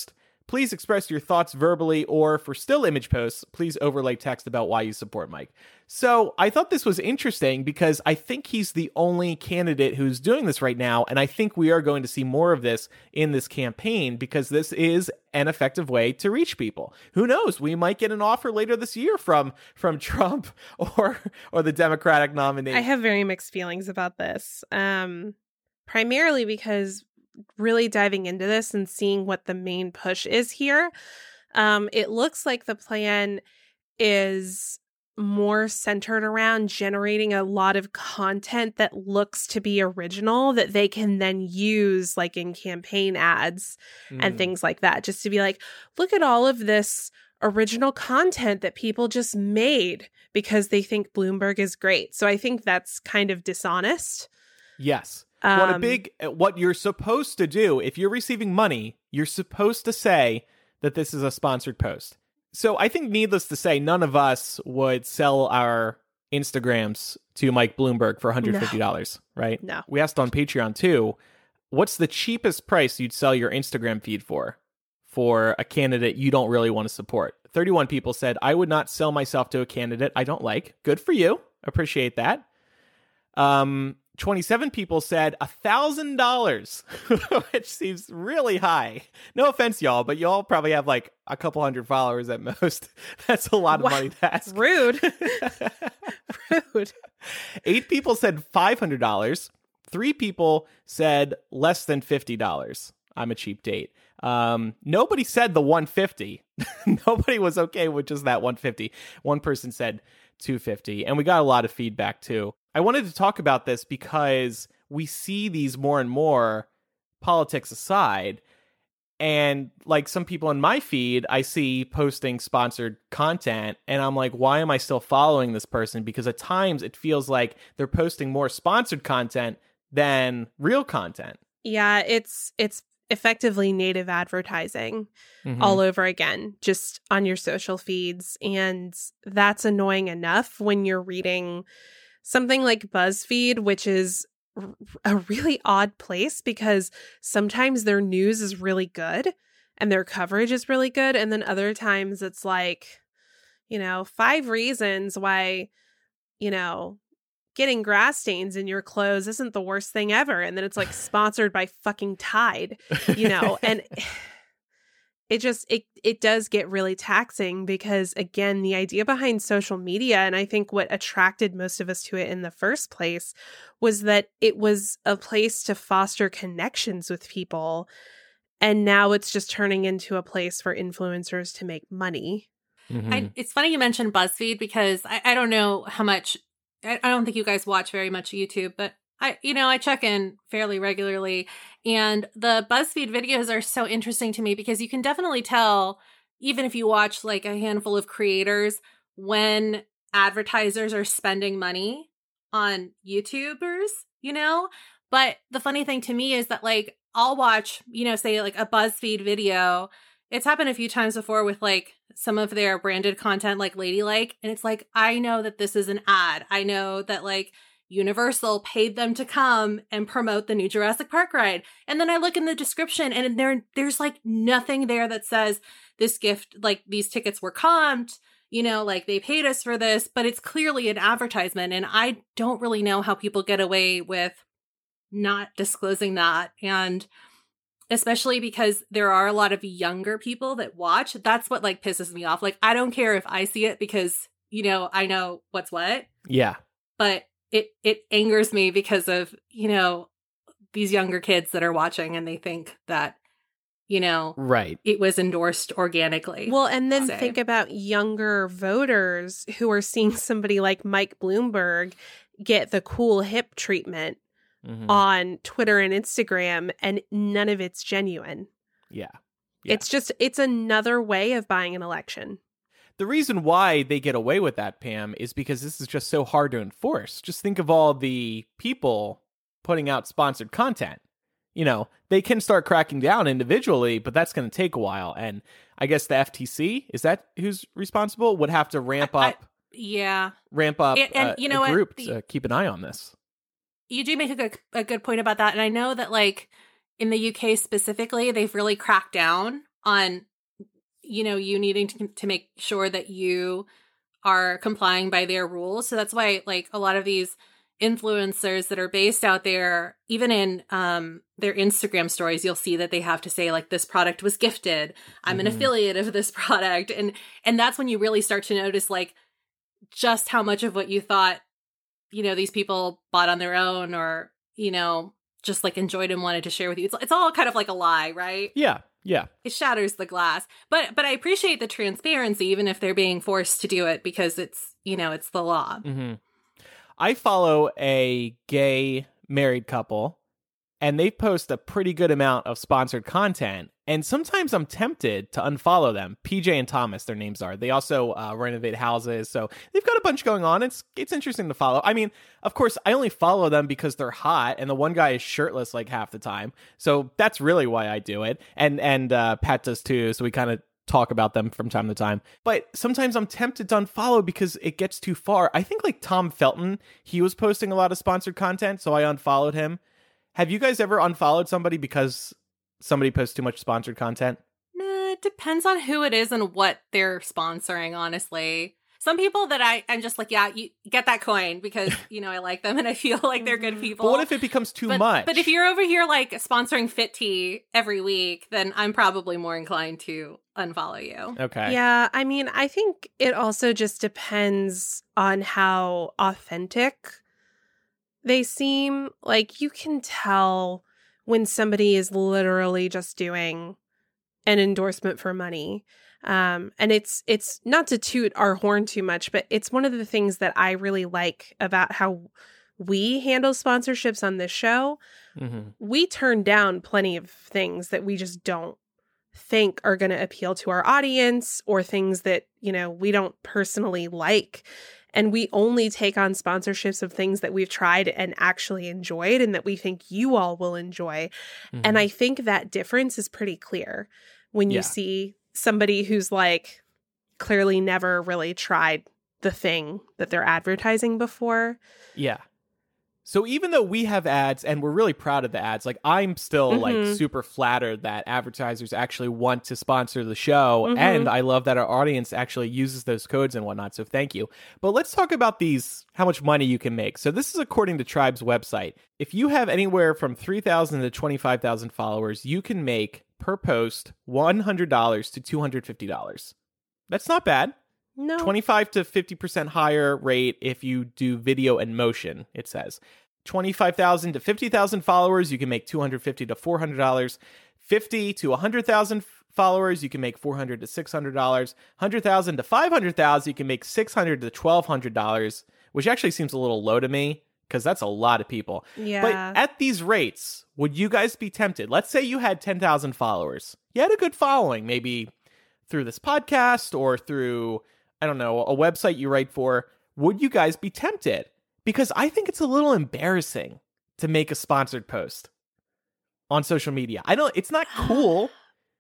Please express your thoughts verbally, or for still image posts, please overlay text about why you support Mike. So I thought this was interesting because I think he's the only candidate who's doing this right now. And I think we are going to see more of this in this campaign because this is an effective way to reach people. Who knows? We might get an offer later this year from from Trump or or the Democratic nominee. I have very mixed feelings about this, um, primarily because really diving into this and seeing what the main push is here, um, it looks like the plan is more centered around generating a lot of content that looks to be original that they can then use like in campaign ads mm. and things like that, just to be like, look at all of this original content that people just made because they think Bloomberg is great. So I think that's kind of dishonest. Yes. Um, what a big, what you're supposed to do, if you're receiving money, you're supposed to say that this is a sponsored post. So I think needless to say, none of us would sell our Instagrams to Mike Bloomberg for one hundred fifty dollars, no. right? No. We asked on Patreon too, what's the cheapest price you'd sell your Instagram feed for, for a candidate you don't really want to support? thirty-one people said, I would not sell myself to a candidate I don't like. Good for you. Appreciate that. Um, twenty-seven people said one thousand dollars, which seems really high. No offense, y'all, but y'all probably have like a couple hundred followers at most. That's a lot of wow. money to ask. Rude. Rude. Eight people said five hundred dollars. Three people said less than fifty dollars. I'm a cheap date. Um, nobody said the one hundred fifty. Nobody was okay with just that one hundred fifty. One person said two hundred fifty, and we got a lot of feedback too. I wanted to talk about this because we see these more and more, politics aside, and like some people in my feed, I see posting sponsored content, and I'm like, why am I still following this person? Because at times it feels like they're posting more sponsored content than real content. Yeah, it's it's effectively native advertising Mm-hmm. all over again, just on your social feeds. And that's annoying enough when you're reading something like BuzzFeed, which is r- a really odd place because sometimes their news is really good and their coverage is really good. And then other times it's like, you know, five reasons why, you know, getting grass stains in your clothes isn't the worst thing ever. And then it's like sponsored by fucking Tide, you know, and it just, it, it does get really taxing because, again, the idea behind social media, and I think what attracted most of us to it in the first place, was that it was a place to foster connections with people. And now it's just turning into a place for influencers to make money. Mm-hmm. I, it's funny you mentioned BuzzFeed because I, I don't know how much, I, I don't think you guys watch very much YouTube, but I, you know, I check in fairly regularly, and the BuzzFeed videos are so interesting to me because you can definitely tell, even if you watch like a handful of creators, when advertisers are spending money on YouTubers, you know? But the funny thing to me is that like, I'll watch, you know, say like a BuzzFeed video. It's happened a few times before with like some of their branded content, like Ladylike. And it's like, I know that this is an ad. I know that like Universal paid them to come and promote the new Jurassic Park ride. And then I look in the description and there, there's like nothing there that says this gift, like these tickets were comped, you know, like they paid us for this, but it's clearly an advertisement. And I don't really know how people get away with not disclosing that. And especially because there are a lot of younger people that watch. That's what like pisses me off. Like, I don't care if I see it because, you know, I know what's what. Yeah. But it, it angers me because of, you know, these younger kids that are watching and they think that, you know, right, it was endorsed organically. Well, and then say. think about younger voters who are seeing somebody like Mike Bloomberg get the cool hip treatment mm-hmm. on Twitter and Instagram, and none of it's genuine. Yeah. yeah. It's just, it's another way of buying an election. The reason why they get away with that, Pam, is because this is just so hard to enforce. Just think of all the people putting out sponsored content. You know, they can start cracking down individually, but that's going to take a while. And I guess the F T C, is that who's responsible? Would have to ramp I, up. I, yeah. Ramp up and, and, uh, you know a group what? to keep an eye on this. You do make a good, a good point about that. And I know that like in the U K specifically, they've really cracked down on you know, you needing to, to make sure that you are complying by their rules. So that's why, like, a lot of these influencers that are based out there, even in um, their Instagram stories, you'll see that they have to say, like, this product was gifted. I'm mm-hmm. an affiliate of this product. And and that's when you really start to notice, like, just how much of what you thought, you know, these people bought on their own or, you know, just, like, enjoyed and wanted to share with you. It's, it's all kind of like a lie, right? Yeah. Yeah. It shatters the glass. But but I appreciate the transparency, even if they're being forced to do it because it's, you know, it's the law. Mm-hmm. I follow a gay married couple, and they post a pretty good amount of sponsored content. And sometimes I'm tempted to unfollow them. P J and Thomas, their names are. They also uh, renovate houses. So they've got a bunch going on. It's it's interesting to follow. I mean, of course, I only follow them because they're hot, and the one guy is shirtless like half the time. So that's really why I do it. And, and uh, Pat does too. So we kind of talk about them from time to time. But sometimes I'm tempted to unfollow because it gets too far. I think like Tom Felton, he was posting a lot of sponsored content, so I unfollowed him. Have you guys ever unfollowed somebody because somebody posts too much sponsored content? Nah, it depends on who it is and what they're sponsoring, honestly. Some people that I, I'm just like, yeah, you get that coin because, you know, I like them and I feel like they're good people. But what if it becomes too but, much? But if you're over here like sponsoring Fit Tea every week, then I'm probably more inclined to unfollow you. Okay. Yeah, I mean, I think it also just depends on how authentic they seem. Like, you can tell when somebody is literally just doing an endorsement for money. Um, and it's it's not to toot our horn too much, but it's one of the things that I really like about how we handle sponsorships on this show. Mm-hmm. We turn down plenty of things that we just don't think are going to appeal to our audience or things that, you know, we don't personally like. And we only take on sponsorships of things that we've tried and actually enjoyed and that we think you all will enjoy. Mm-hmm. And I think that difference is pretty clear when you yeah. see somebody who's like clearly never really tried the thing that they're advertising before. Yeah. So even though we have ads and we're really proud of the ads, like I'm still mm-hmm. like super flattered that advertisers actually want to sponsor the show. Mm-hmm. And I love that our audience actually uses those codes and whatnot. So thank you. But let's talk about these, how much money you can make. So this is according to Tribe's website. If you have anywhere from three thousand to twenty-five thousand followers, you can make per post one hundred dollars to two hundred fifty dollars. That's not bad. No. twenty-five to fifty percent higher rate if you do video and motion, it says. twenty-five thousand to fifty thousand followers, you can make two hundred fifty to four hundred dollars. fifty to one hundred thousand followers, you can make four hundred to six hundred dollars. one hundred thousand to five hundred thousand, you can make six hundred to twelve hundred dollars, which actually seems a little low to me because that's a lot of people. Yeah. But at these rates, would you guys be tempted? Let's say you had ten thousand followers. You had a good following, maybe through this podcast or through, I don't know, a website you write for. Would you guys be tempted? Because I think it's a little embarrassing to make a sponsored post on social media. I don't, it's not cool.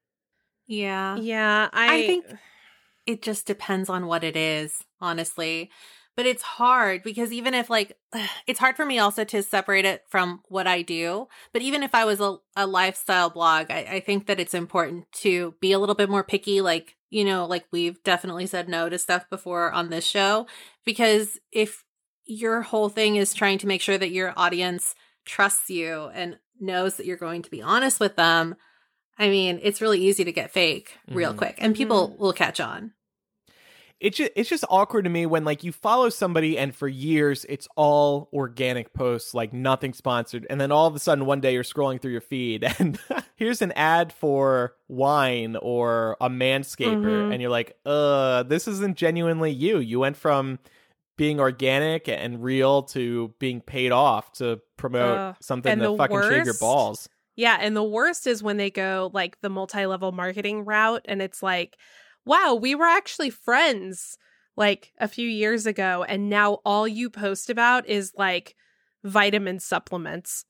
Yeah. Yeah. I, I think it just depends on what it is, honestly. But it's hard because even if like, it's hard for me also to separate it from what I do. But even if I was a, a lifestyle blog, I, I think that it's important to be a little bit more picky. Like, you know, like we've definitely said no to stuff before on this show, because if your whole thing is trying to make sure that your audience trusts you and knows that you're going to be honest with them, I mean, it's really easy to get fake real mm-hmm. quick and people mm-hmm. will catch on. It's just, it's just awkward to me when like you follow somebody and for years it's all organic posts, like nothing sponsored. And then all of a sudden one day you're scrolling through your feed and here's an ad for wine or a Manscaper. Mm-hmm. And you're like, uh, this isn't genuinely you. You went from being organic and real to being paid off to promote uh, something that fucking worst, shave your balls. Yeah. And the worst is when they go like the multi-level marketing route and it's like, wow, we were actually friends like a few years ago. And now all you post about is like vitamin supplements.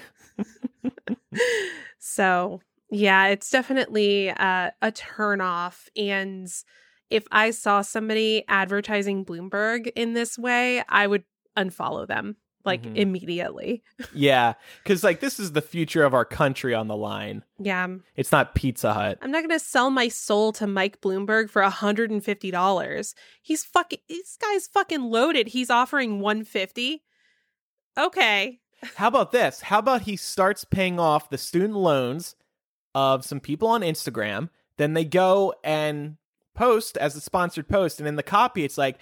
So yeah, it's definitely uh, a turnoff. And if I saw somebody advertising Bloomberg in this way, I would unfollow them. like Mhm. immediately. Yeah, because like this is the future of our country on the line. Yeah. It's not Pizza Hut. I'm not going to sell my soul to Mike Bloomberg for one hundred fifty dollars. He's fucking, this guy's fucking loaded. He's offering one hundred fifty dollars. Okay. How about this? How about he starts paying off the student loans of some people on Instagram, then they go and post as a sponsored post, and in the copy it's like,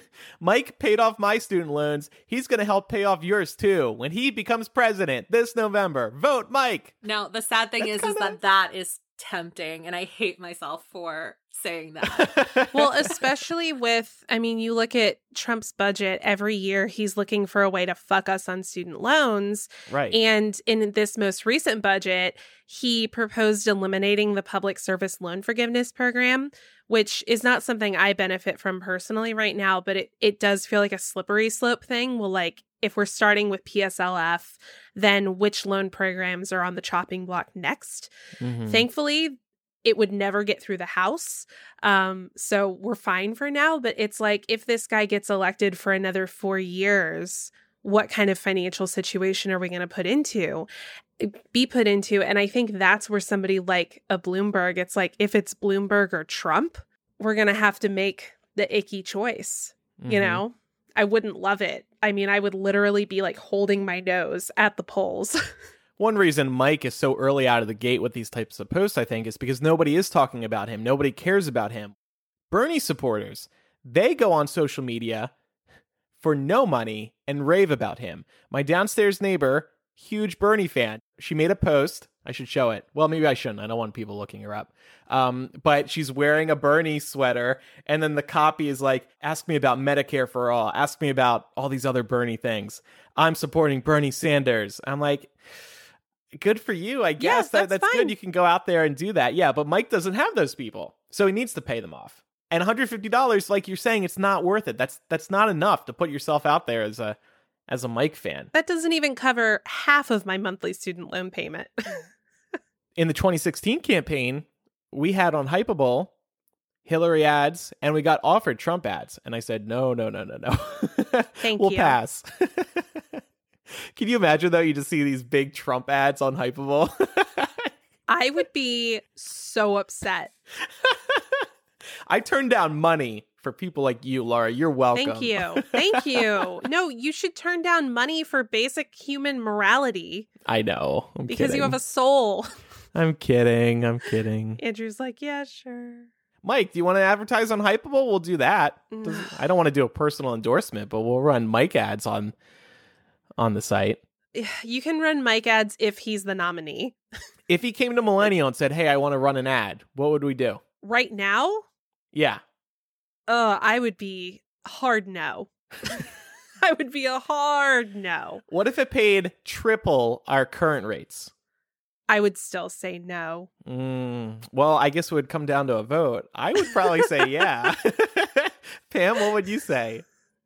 Mike paid off my student loans, he's going to help pay off yours too when he becomes president this November. Vote Mike. Now, the sad thing That's is, kinda... is that that is tempting, and I hate myself for saying that. Well, especially with, I mean, you look at Trump's budget every year, he's looking for a way to fuck us on student loans. Right. And in this most recent budget, he proposed eliminating the public service loan forgiveness program, which is not something I benefit from personally right now, but it, it does feel like a slippery slope thing. Well, like, if we're starting with P S L F, then which loan programs are on the chopping block next? Mm-hmm. Thankfully, it would never get through the House. Um, so we're fine for now. But it's like, if this guy gets elected for another four years, what kind of financial situation are we going to put into, be put into? And I think that's where somebody like a Bloomberg, it's like, if it's Bloomberg or Trump, we're going to have to make the icky choice. Mm-hmm. You know, I wouldn't love it. I mean, I would literally be like holding my nose at the polls. One reason Mike is so early out of the gate with these types of posts, I think, is because nobody is talking about him. Nobody cares about him. Bernie supporters, they go on social media for no money and rave about him. My downstairs neighbor, huge Bernie fan, she made a post. I should show it. Well, maybe I shouldn't. I don't want people looking her up. Um, but she's wearing a Bernie sweater, and then the copy is like, ask me about Medicare for all. Ask me about all these other Bernie things. I'm supporting Bernie Sanders. I'm like... Good for you, I guess. Yes, that, that's that's fine. good. You can go out there and do that. Yeah, but Mike doesn't have those people, so he needs to pay them off. And one hundred fifty dollars, like you're saying, it's not worth it. That's that's not enough to put yourself out there as a as a Mike fan. That doesn't even cover half of my monthly student loan payment. In the twenty sixteen campaign, we had on Hypable Hillary ads, and we got offered Trump ads. And I said, no, no, no, no, no. Thank we'll you. pass. Can you imagine, though, you just see these big Trump ads on Hypable? I would be so upset. I turned down money for people like you, Laura. You're welcome. Thank you. Thank you. No, you should turn down money for basic human morality. I know. I'm because kidding. you have a soul. I'm kidding. I'm kidding. Andrew's like, yeah, sure. Mike, do you want to advertise on Hypable? We'll do that. Doesn't- I don't want to do a personal endorsement, but we'll run Mike ads on on the site. You can run Mike ads if he's the nominee. If he came to Millennial and said, hey, I want to run an ad, what would we do? Right now? Yeah. Uh, I would be hard no. I would be a hard no. What if it paid triple our current rates? I would still say no. Mm, well, I guess it would come down to a vote. I would probably say yeah. Pam, what would you say?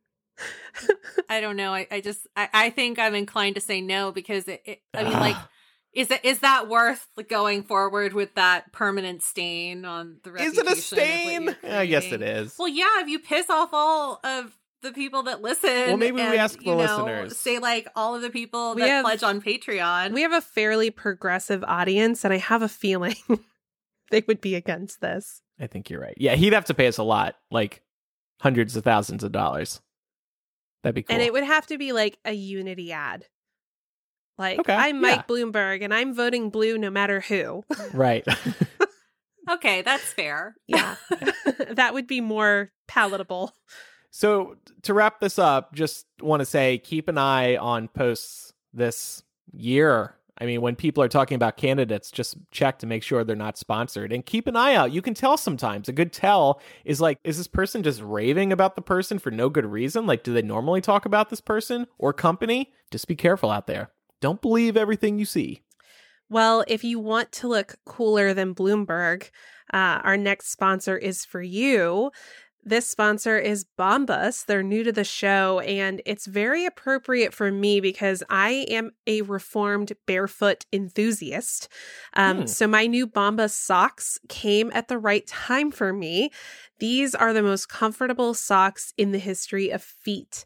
I don't know. I, I just, I, I think I'm inclined to say no because it, it I mean, like, is that, is that worth going forward with that permanent stain on the Is reputation? it a stain? I guess it is. Well, yeah, if you piss off all of the people that listen. Well, maybe and, we ask the you know, listeners. Say, like, all of the people We that have- pledge on Patreon. We have a fairly progressive audience, and I have a feeling they would be against this. I think you're right. Yeah, he'd have to pay us a lot, like hundreds of thousands of dollars. That'd be cool. And it would have to be like a unity ad. Like, Okay, I'm Mike yeah. Bloomberg, and I'm voting blue no matter who. Right. Okay, that's fair. Yeah. That would be more palatable. So to wrap this up, just want to say, keep an eye on posts this year. I mean, when people are talking about candidates, just check to make sure they're not sponsored, and keep an eye out. You can tell sometimes. A good tell is like, is this person just raving about the person for no good reason? Like, do they normally talk about this person or company? Just be careful out there. Don't believe everything you see. Well, if you want to look cooler than Bloomberg, uh, our next sponsor is for you. This sponsor is Bombas. They're new to the show, and it's very appropriate for me because I am a reformed barefoot enthusiast. Um, Hmm. So my new Bombas socks came at the right time for me. These are the most comfortable socks in the history of feet.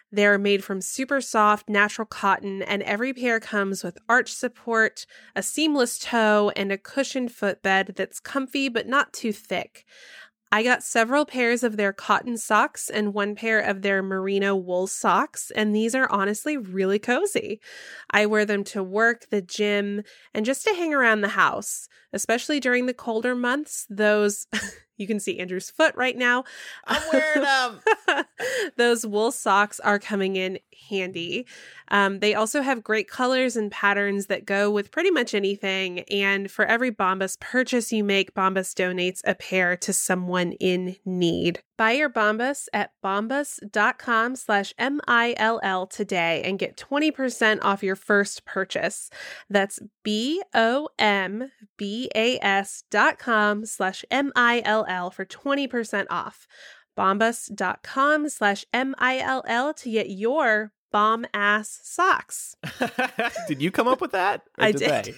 They're made from super soft, natural cotton, and every pair comes with arch support, a seamless toe, and a cushioned footbed that's comfy but not too thick. I got several pairs of their cotton socks and one pair of their merino wool socks, and these are honestly really cozy. I wear them to work, the gym, and just to hang around the house, especially during the colder months. Those, you can see Andrew's foot right now. I'm wearing them. Those wool socks are coming in handy. Um, they also have great colors and patterns that go with pretty much anything. And for every Bombas purchase you make, Bombas donates a pair to someone in need. Buy your Bombas at bombas.com slash M-I-L-L today and get twenty percent off your first purchase. That's B-O-M-B-A-S dot com slash M-I-L-L for twenty percent off. Bombas.com slash M-I-L-L to get your bomb ass socks. Did you come up with that? I did.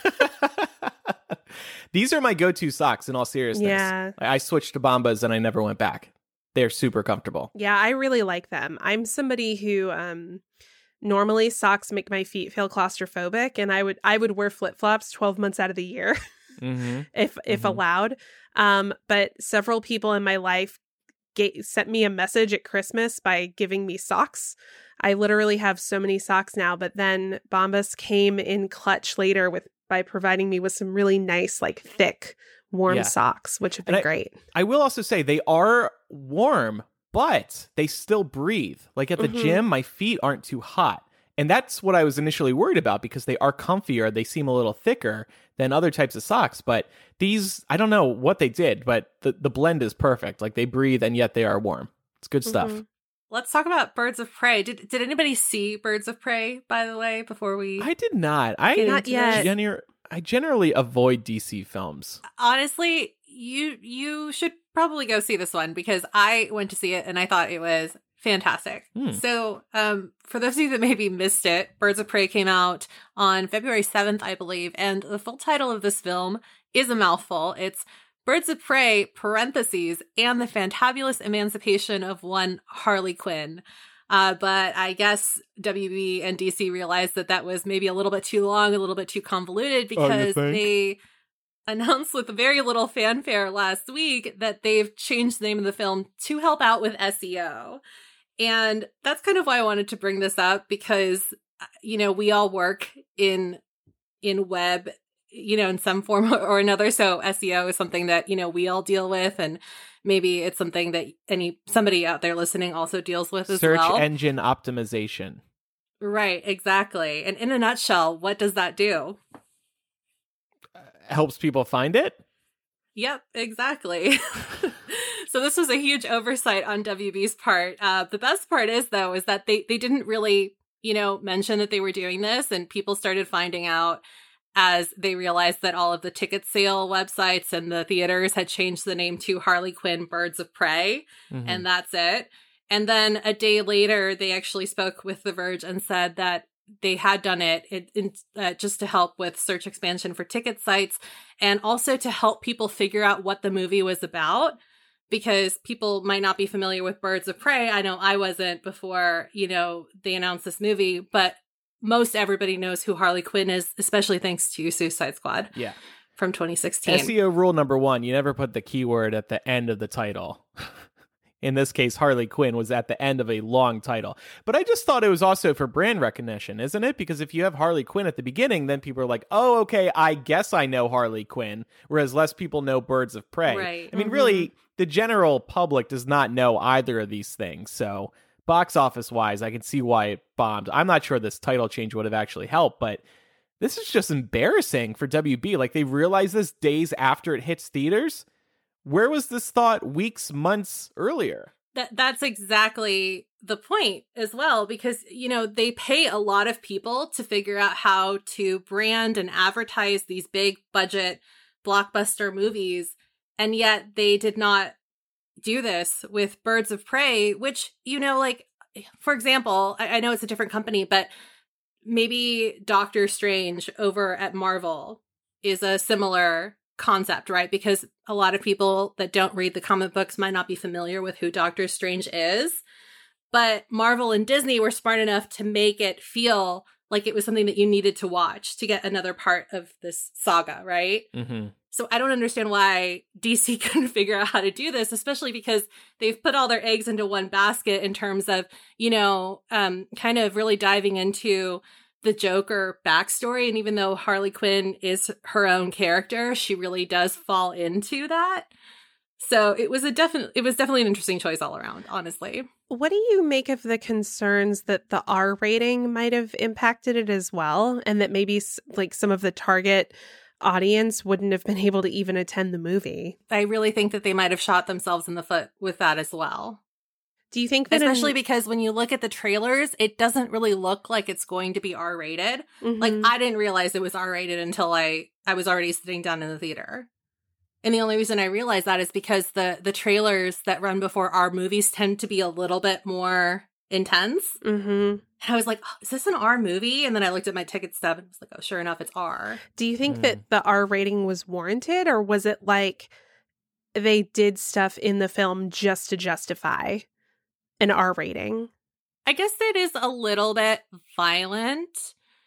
These are my go-to socks in all seriousness. Yeah. I switched to Bombas and I never went back. They're super comfortable. Yeah, I really like them. I'm somebody who um normally socks make my feet feel claustrophobic, and I would I would wear flip-flops twelve months out of the year mm-hmm. if if mm-hmm. allowed. Um, but several people in my life Get, sent me a message at Christmas by giving me socks. I literally have so many socks now, but then Bombas came in clutch later with by providing me with some really nice, like thick, warm yeah. socks, which have been I, great. I will also say they are warm, but they still breathe. Like at the mm-hmm. gym, my feet aren't too hot. And that's what I was initially worried about because they are comfier. They seem a little thicker than other types of socks. But these, I don't know what they did, but the, the blend is perfect. Like they breathe and yet they are warm. It's good stuff. Mm-hmm. Let's talk about Birds of Prey. Did did anybody see Birds of Prey, by the way, before we... I did not. I, not yet. Gener- I generally avoid D C films. Honestly, you you should probably go see this one because I went to see it and I thought it was fantastic. Hmm. So, um, for those of you that maybe missed it, Birds of Prey came out on February seventh, I believe, and the full title of this film is a mouthful. It's Birds of Prey, parentheses, and the Fantabulous Emancipation of One Harley Quinn. Uh, but I guess W B and D C realized that that was maybe a little bit too long, a little bit too convoluted because oh, they announced with very little fanfare last week that they've changed the name of the film to help out with S E O. And that's kind of why I wanted to bring this up because, you know, we all work in in web, you know, in some form or another. So S E O is something that, you know, we all deal with. And maybe it's something that any somebody out there listening also deals with as Search well. Search engine optimization. Right, exactly. And in a nutshell, what does that do? Uh, helps people find it? Yep, exactly. So this was a huge oversight on W B's part. Uh, the best part is, though, is that they, they didn't really, you know, mention that they were doing this, and people started finding out as they realized that all of the ticket sale websites and the theaters had changed the name to Harley Quinn Birds of Prey, mm-hmm. and that's it. And then a day later, they actually spoke with The Verge and said that they had done it in, in, uh, just to help with search expansion for ticket sites and also to help people figure out what the movie was about. Because people might not be familiar with Birds of Prey. I know I wasn't before, you know, they announced this movie, but most everybody knows who Harley Quinn is, especially thanks to Suicide Squad. Yeah. From twenty sixteen. S E O rule number one, you never put the keyword at the end of the title. In this case, Harley Quinn was at the end of a long title. But I just thought it was also for brand recognition, isn't it? Because if you have Harley Quinn at the beginning, then people are like, oh, okay, I guess I know Harley Quinn, whereas less people know Birds of Prey. Right. I mean, mm-hmm. really, the general public does not know either of these things. So box office-wise, I can see why it bombed. I'm not sure this title change would have actually helped, but this is just embarrassing for W B. Like, they realized this days after it hits theaters. Where was this thought weeks, months earlier? That that's exactly the point as well, because, you know, they pay a lot of people to figure out how to brand and advertise these big budget blockbuster movies. And yet they did not do this with Birds of Prey, which, you know, like, for example, I, I know it's a different company, but maybe Doctor Strange over at Marvel is a similar concept, right? Because a lot of people that don't read the comic books might not be familiar with who Doctor Strange is. But Marvel and Disney were smart enough to make it feel like it was something that you needed to watch to get another part of this saga, right? Mm-hmm. So I don't understand why D C couldn't figure out how to do this, especially because they've put all their eggs into one basket in terms of, you know, um, kind of really diving into the Joker backstory. And even though Harley Quinn is her own character, she really does fall into that. So it was a definite, it was definitely an interesting choice all around, honestly. What do you make of the concerns that the R rating might have impacted it as well? And that maybe like some of the target audience wouldn't have been able to even attend the movie? I really think that they might have shot themselves in the foot with that as well. Do you think that Especially in- because when you look at the trailers, it doesn't really look like it's going to be R-rated. Mm-hmm. Like, I didn't realize it was R-rated until I, I was already sitting down in the theater. And the only reason I realized that is because the, the trailers that run before our movies tend to be a little bit more intense. Mm-hmm. And I was like, oh, is this an R movie? And then I looked at my ticket stub and was like, oh, sure enough, it's R. Do you think Mm. that the R rating was warranted, or was it like they did stuff in the film just to justify an R rating? I guess it is a little bit violent,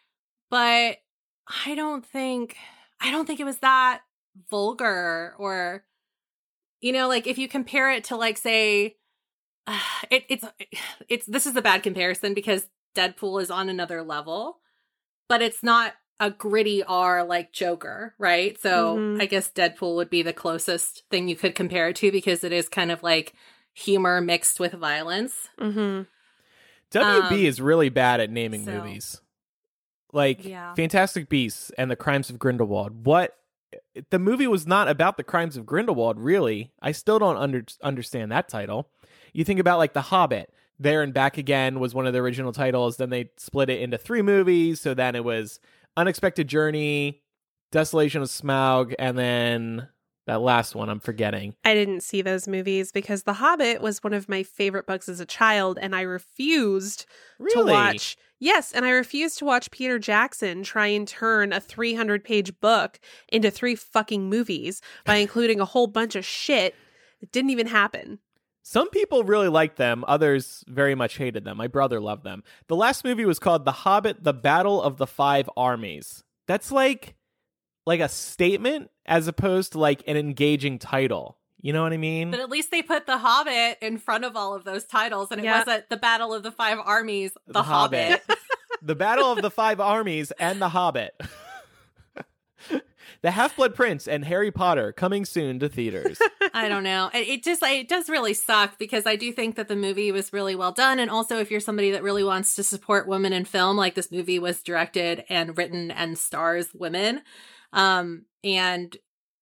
but I don't think I don't think it was that vulgar, or, you know, like if you compare it to, like, say, uh, it, it's it's this is a bad comparison because Deadpool is on another level, but it's not a gritty R like Joker, right? So Mhm. I guess Deadpool would be the closest thing you could compare it to, because it is kind of like humor mixed with violence. Mm-hmm. W B Um, is really bad at naming so- movies. Like Yeah. Fantastic Beasts and the Crimes of Grindelwald. What the movie was not about the Crimes of Grindelwald, really. I still don't under, understand that title. You think about like The Hobbit. There and Back Again was one of the original titles. Then they split it into three movies. So then it was Unexpected Journey, Desolation of Smaug, and then that last one I'm forgetting. I didn't see those movies because The Hobbit was one of my favorite books as a child, and I refused Really? to watch. Yes, and I refused to watch Peter Jackson try and turn a three hundred page book into three fucking movies by including a whole bunch of shit that didn't even happen. Some people really liked them. Others very much hated them. My brother loved them. The last movie was called The Hobbit, The Battle of the Five Armies. That's like like a statement as opposed to like an engaging title. You know what I mean? But at least they put The Hobbit in front of all of those titles, and it Yeah. wasn't The Battle of the Five Armies, The, The Hobbit. Hobbit. The Battle of the Five Armies and The Hobbit. The Half-Blood Prince and Harry Potter coming soon to theaters. I don't know. It, it just, it does really suck, because I do think that the movie was really well done. And also, if you're somebody that really wants to support women in film, like, this movie was directed and written and stars women. Um, and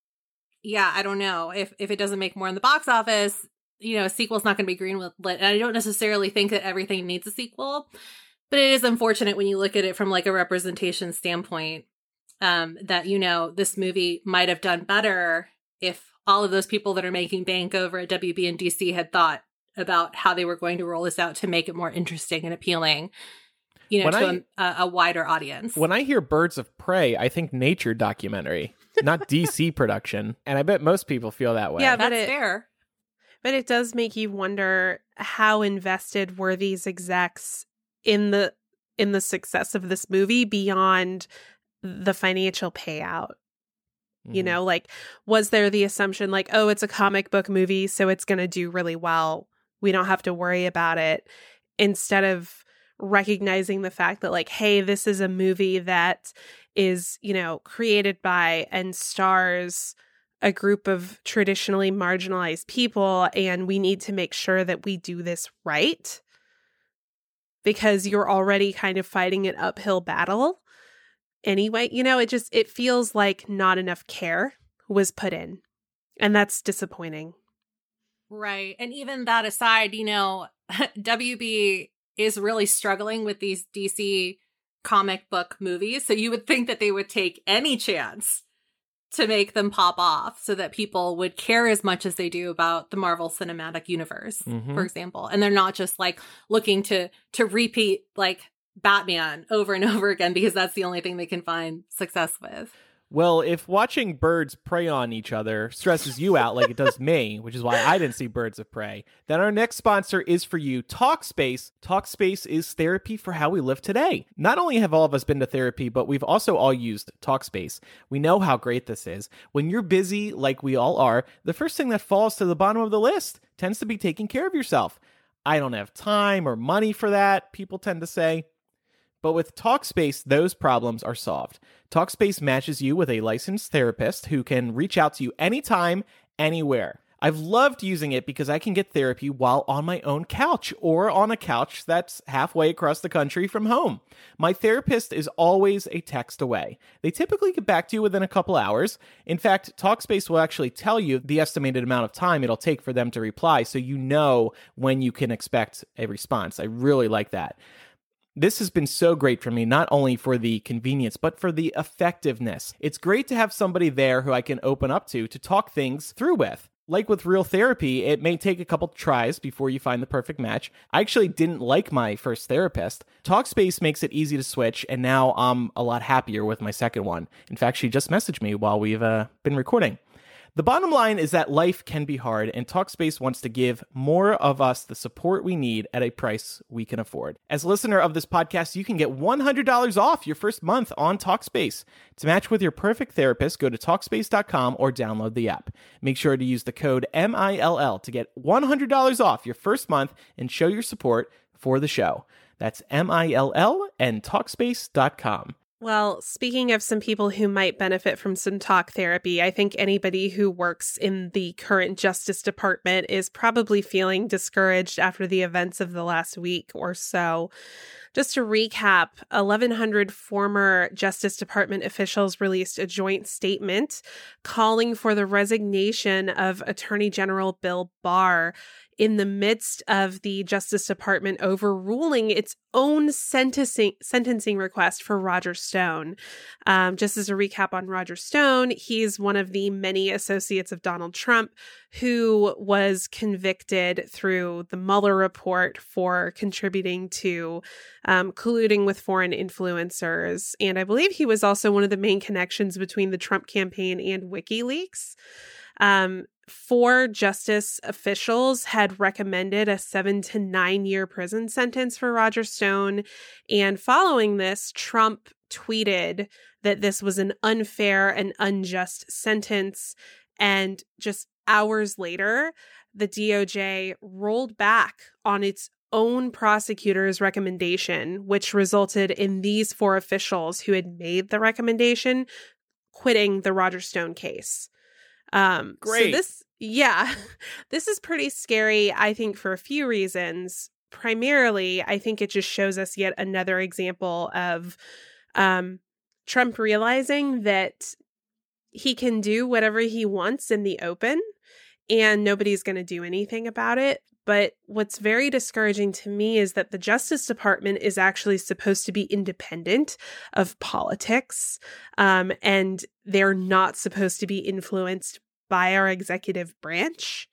yeah, I don't know if, if it doesn't make more in the box office, you know, a sequel's not going to be greenlit. And I don't necessarily think that everything needs a sequel, but it is unfortunate when you look at it from like a representation standpoint, um, that, you know, this movie might have done better if all of those people that are making bank over at W B and D C had thought about how they were going to roll this out to make it more interesting and appealing, you know, When to I- a, a wider audience. When I hear Birds of Prey, I think nature documentary, not D C production. And I bet most people feel that way. Yeah, but That's it- fair. But it does make you wonder, how invested were these execs in the in the success of this movie beyond the financial payout? You Mhm. know, like, was there the assumption like, oh, it's a comic book movie, so it's going to do really well. We don't have to worry about it. Instead of recognizing the fact that, like, hey, this is a movie that is, you know, created by and stars a group of traditionally marginalized people, and we need to make sure that we do this right, because you're already kind of fighting an uphill battle anyway. You know, it just, it feels like not enough care was put in, and that's disappointing. Right. And even that aside, you know, W B is really struggling with these D C comic book movies. So you would think that they would take any chance to make them pop off so that people would care as much as they do about the Marvel Cinematic Universe, Mhm. for example. And they're not just like looking to to repeat like Batman over and over again because that's the only thing they can find success with. Well, if watching birds prey on each other stresses you out like it does me, which is why I didn't see Birds of Prey, then our next sponsor is for you, Talkspace. Talkspace is therapy for how we live today. Not only have all of us been to therapy, but we've also all used Talkspace. We know how great this is. When you're busy, like we all are, the first thing that falls to the bottom of the list tends to be taking care of yourself. I don't have time or money for that, people tend to say. But with Talkspace, those problems are solved. Talkspace matches you with a licensed therapist who can reach out to you anytime, anywhere. I've loved using it because I can get therapy while on my own couch or on a couch that's halfway across the country from home. My therapist is always a text away. They typically get back to you within a couple hours. In fact, Talkspace will actually tell you the estimated amount of time it'll take for them to reply, so you know when you can expect a response. I really like that. This has been so great for me, not only for the convenience, but for the effectiveness. It's great to have somebody there who I can open up to, to talk things through with. Like with real therapy, it may take a couple tries before you find the perfect match. I actually didn't like my first therapist. Talkspace makes it easy to switch, and now I'm a lot happier with my second one. In fact, she just messaged me while we've uh, been recording. The bottom line is that life can be hard, and Talkspace wants to give more of us the support we need at a price we can afford. As a listener of this podcast, you can get one hundred dollars off your first month on Talkspace. To match with your perfect therapist, go to Talkspace dot com or download the app. Make sure to use the code M I L L to get one hundred dollars off your first month and show your support for the show. That's M I L L and Talkspace dot com. Well, speaking of some people who might benefit from some talk therapy, I think anybody who works in the current Justice Department is probably feeling discouraged after the events of the last week or so. Just to recap, eleven hundred former Justice Department officials released a joint statement calling for the resignation of Attorney General Bill Barr in the midst of the Justice Department overruling its own sentencing sentencing request for Roger Stone. Um, just as a recap on Roger Stone, he's one of the many associates of Donald Trump who was convicted through the Mueller report for contributing to um, colluding with foreign influencers. And I believe he was also one of the main connections between the Trump campaign and WikiLeaks. Um, Four justice officials had recommended a seven to nine year prison sentence for Roger Stone. And following this, Trump tweeted that this was an unfair and unjust sentence. And just hours later, the D O J rolled back on its own prosecutor's recommendation, which resulted in these four officials who had made the recommendation quitting the Roger Stone case. Um, Great. So this, yeah, this is pretty scary, I think, for a few reasons. Primarily, I think it just shows us yet another example of um, Trump realizing that he can do whatever he wants in the open and nobody's going to do anything about it. But what's very discouraging to me is that the Justice Department is actually supposed to be independent of politics, um, and they're not supposed to be influenced by our executive branch.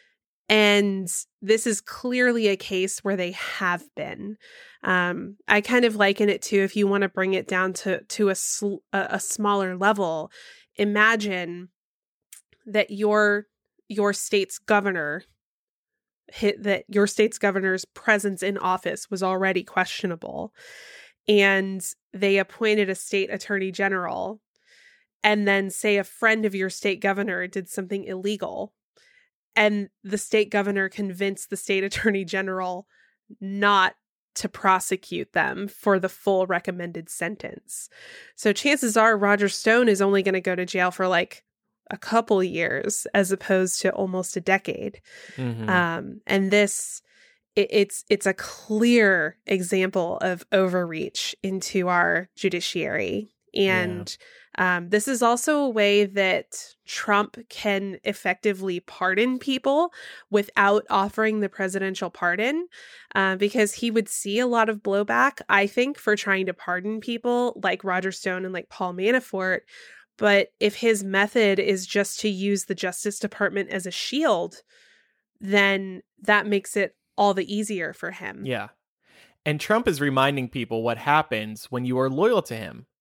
And this is clearly a case where they have been. Um, I kind of liken it to, if you want to bring it down to, to a, sl- a, a smaller level, imagine that your, your state's governor hit that your state's governor's presence in office was already questionable, and they appointed a state attorney general, and then say a friend of your state governor did something illegal, and the state governor convinced the state attorney general not to prosecute them for the full recommended sentence. So chances are Roger Stone is only going to go to jail for like a couple years as opposed to almost a decade. Mm-hmm. Um, and this, it, it's it's a clear example of overreach into our judiciary. And yeah. um, this is also a way that Trump can effectively pardon people without offering the presidential pardon, uh, because he would see a lot of blowback, I think, for trying to pardon people like Roger Stone and like Paul Manafort. But if his method is just to use the Justice Department as a shield, then that makes it all the easier for him. Yeah. And Trump is reminding people what happens when you are loyal to him.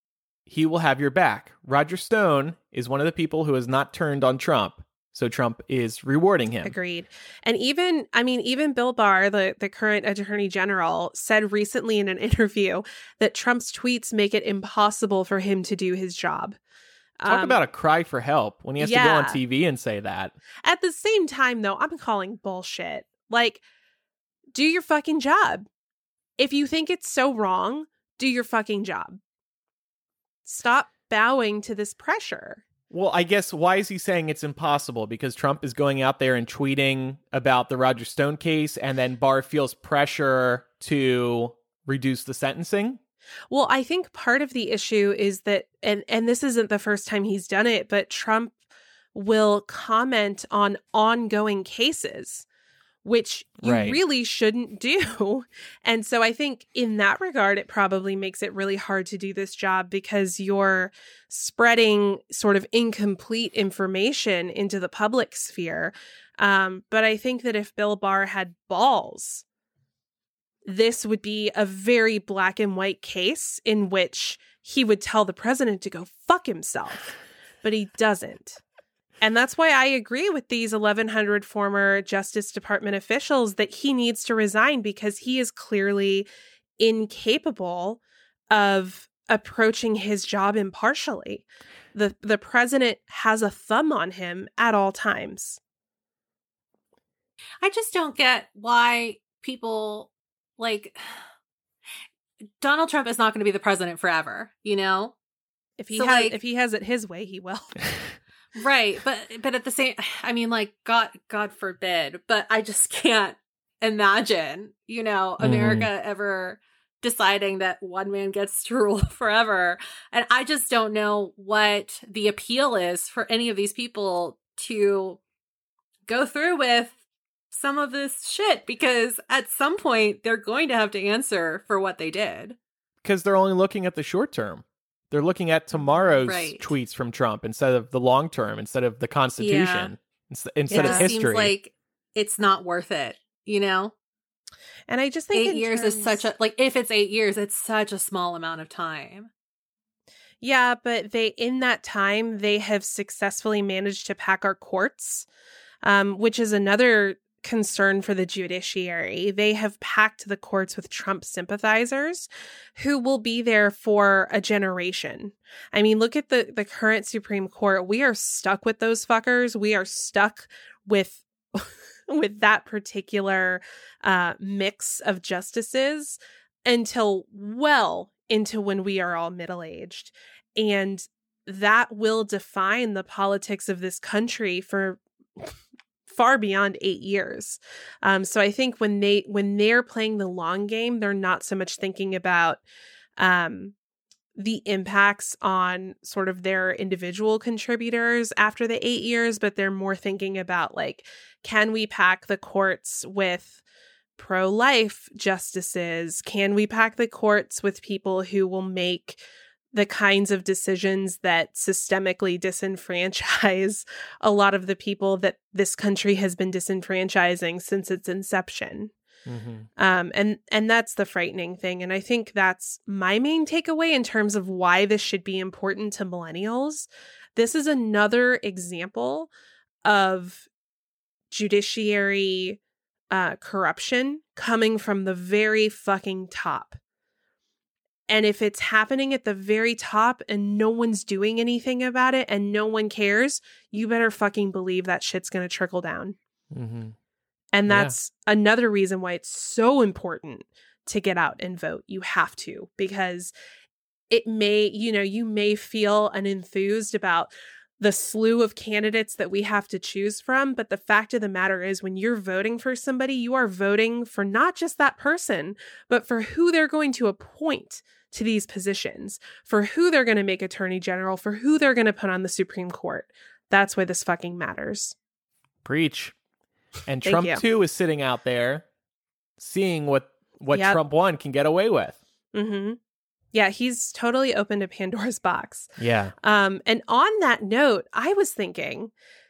he will have your back. Roger Stone is one of the people who has not turned on Trump. So Trump is rewarding him. Agreed. And even, I mean, even Bill Barr, the, the current attorney general, said recently in an interview that Trump's tweets make it impossible for him to do his job. Talk um, about a cry for help when he has yeah. to go on T V and say that. At the same time, though, I'm calling bullshit. Like, do your fucking job. If you think it's so wrong, do your fucking job. Stop bowing to this pressure. Well, I guess, why is he saying it's impossible? Because Trump is going out there and tweeting about the Roger Stone case, and then Barr feels pressure to reduce the sentencing? Well, I think part of the issue is that, and, and this isn't the first time he's done it, but Trump will comment on ongoing cases, which you Right. really shouldn't do. And so I think in that regard, it probably makes it really hard to do this job because you're spreading sort of incomplete information into the public sphere. Um, but I think that if Bill Barr had balls, this would be a very black and white case in which he would tell the president to go fuck himself, but he doesn't. And that's why I agree with these eleven hundred former Justice Department officials that he needs to resign, because he is clearly incapable of approaching his job impartially. The the president has a thumb on him at all times. I just don't get why people, like, Donald Trump is not going to be the president forever, you know? If he So, has like- if he has it his way, he will. Right, but but at the same, I mean, like, God, God forbid, but I just can't imagine, you know, America Mm-hmm. ever deciding that one man gets to rule forever. And I just don't know what the appeal is for any of these people to go through with some of this shit, because at some point they're going to have to answer for what they did. Because they're only looking at the short term. They're looking at tomorrow's Right. tweets from Trump instead of the long term, instead of the Constitution, ins- instead It of just history. seems like it's not worth it, you know? And I just think Eight in years is terms- such a, like, if it's eight years, it's such a small amount of time. Yeah, but they in that time they have successfully managed to pack our courts, um, which is another concern for the judiciary. They have packed the courts with Trump sympathizers who will be there for a generation. I mean, look at the the current Supreme Court. We are stuck with those fuckers. We are stuck with with that particular uh, mix of justices until well into when we are all middle-aged. And that will define the politics of this country for far beyond eight years. Um, so I think when they when they're playing the long game, they're not so much thinking about um, the impacts on sort of their individual contributors after the eight years, but they're more thinking about, like, can we pack the courts with pro-life justices? Can we pack the courts with people who will make the kinds of decisions that systemically disenfranchise a lot of the people that this country has been disenfranchising since its inception? Mm-hmm. Um, and and that's the frightening thing. And I think that's my main takeaway in terms of why this should be important to millennials. This is another example of judiciary uh, corruption coming from the very fucking top. And if it's happening at the very top and no one's doing anything about it and no one cares, you better fucking believe that shit's going to trickle down. Mm-hmm. And that's yeah. another reason why it's so important to get out and vote. You have to, because it may, you know, you may feel unenthused about the slew of candidates that we have to choose from. But the fact of the matter is, when you're voting for somebody, you are voting for not just that person, but for who they're going to appoint to these positions, for who they're going to make attorney general, for who they're going to put on the Supreme Court. That's why this fucking matters. Preach. And Thank Trump, you. too, is sitting out there seeing what, what Yep. Trump one can get away with. Mm-hmm. Yeah, he's totally opened a Pandora's box. Yeah. Um, and on that note, I was thinking,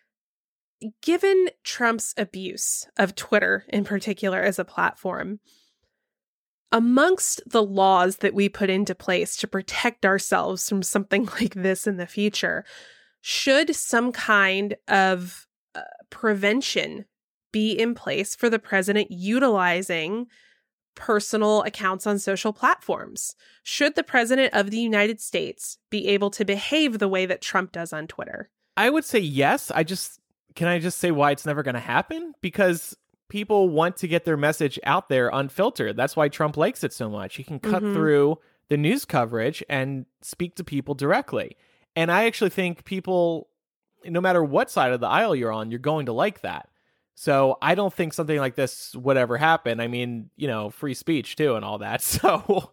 given Trump's abuse of Twitter in particular as a platform, amongst the laws that we put into place to protect ourselves from something like this in the future, should some kind of uh, prevention be in place for the president utilizing personal accounts on social platforms? Should the president of the United States be able to behave the way that Trump does on Twitter? I would say yes. I just, can I just say why it's never going to happen? Because people want to get their message out there unfiltered. That's why Trump likes it so much. He can cut Mhm. through the news coverage and speak to people directly. And I actually think people, no matter what side of the aisle you're on, you're going to like that. So I don't think something like this would ever happen. I mean, you know, free speech too and all that. So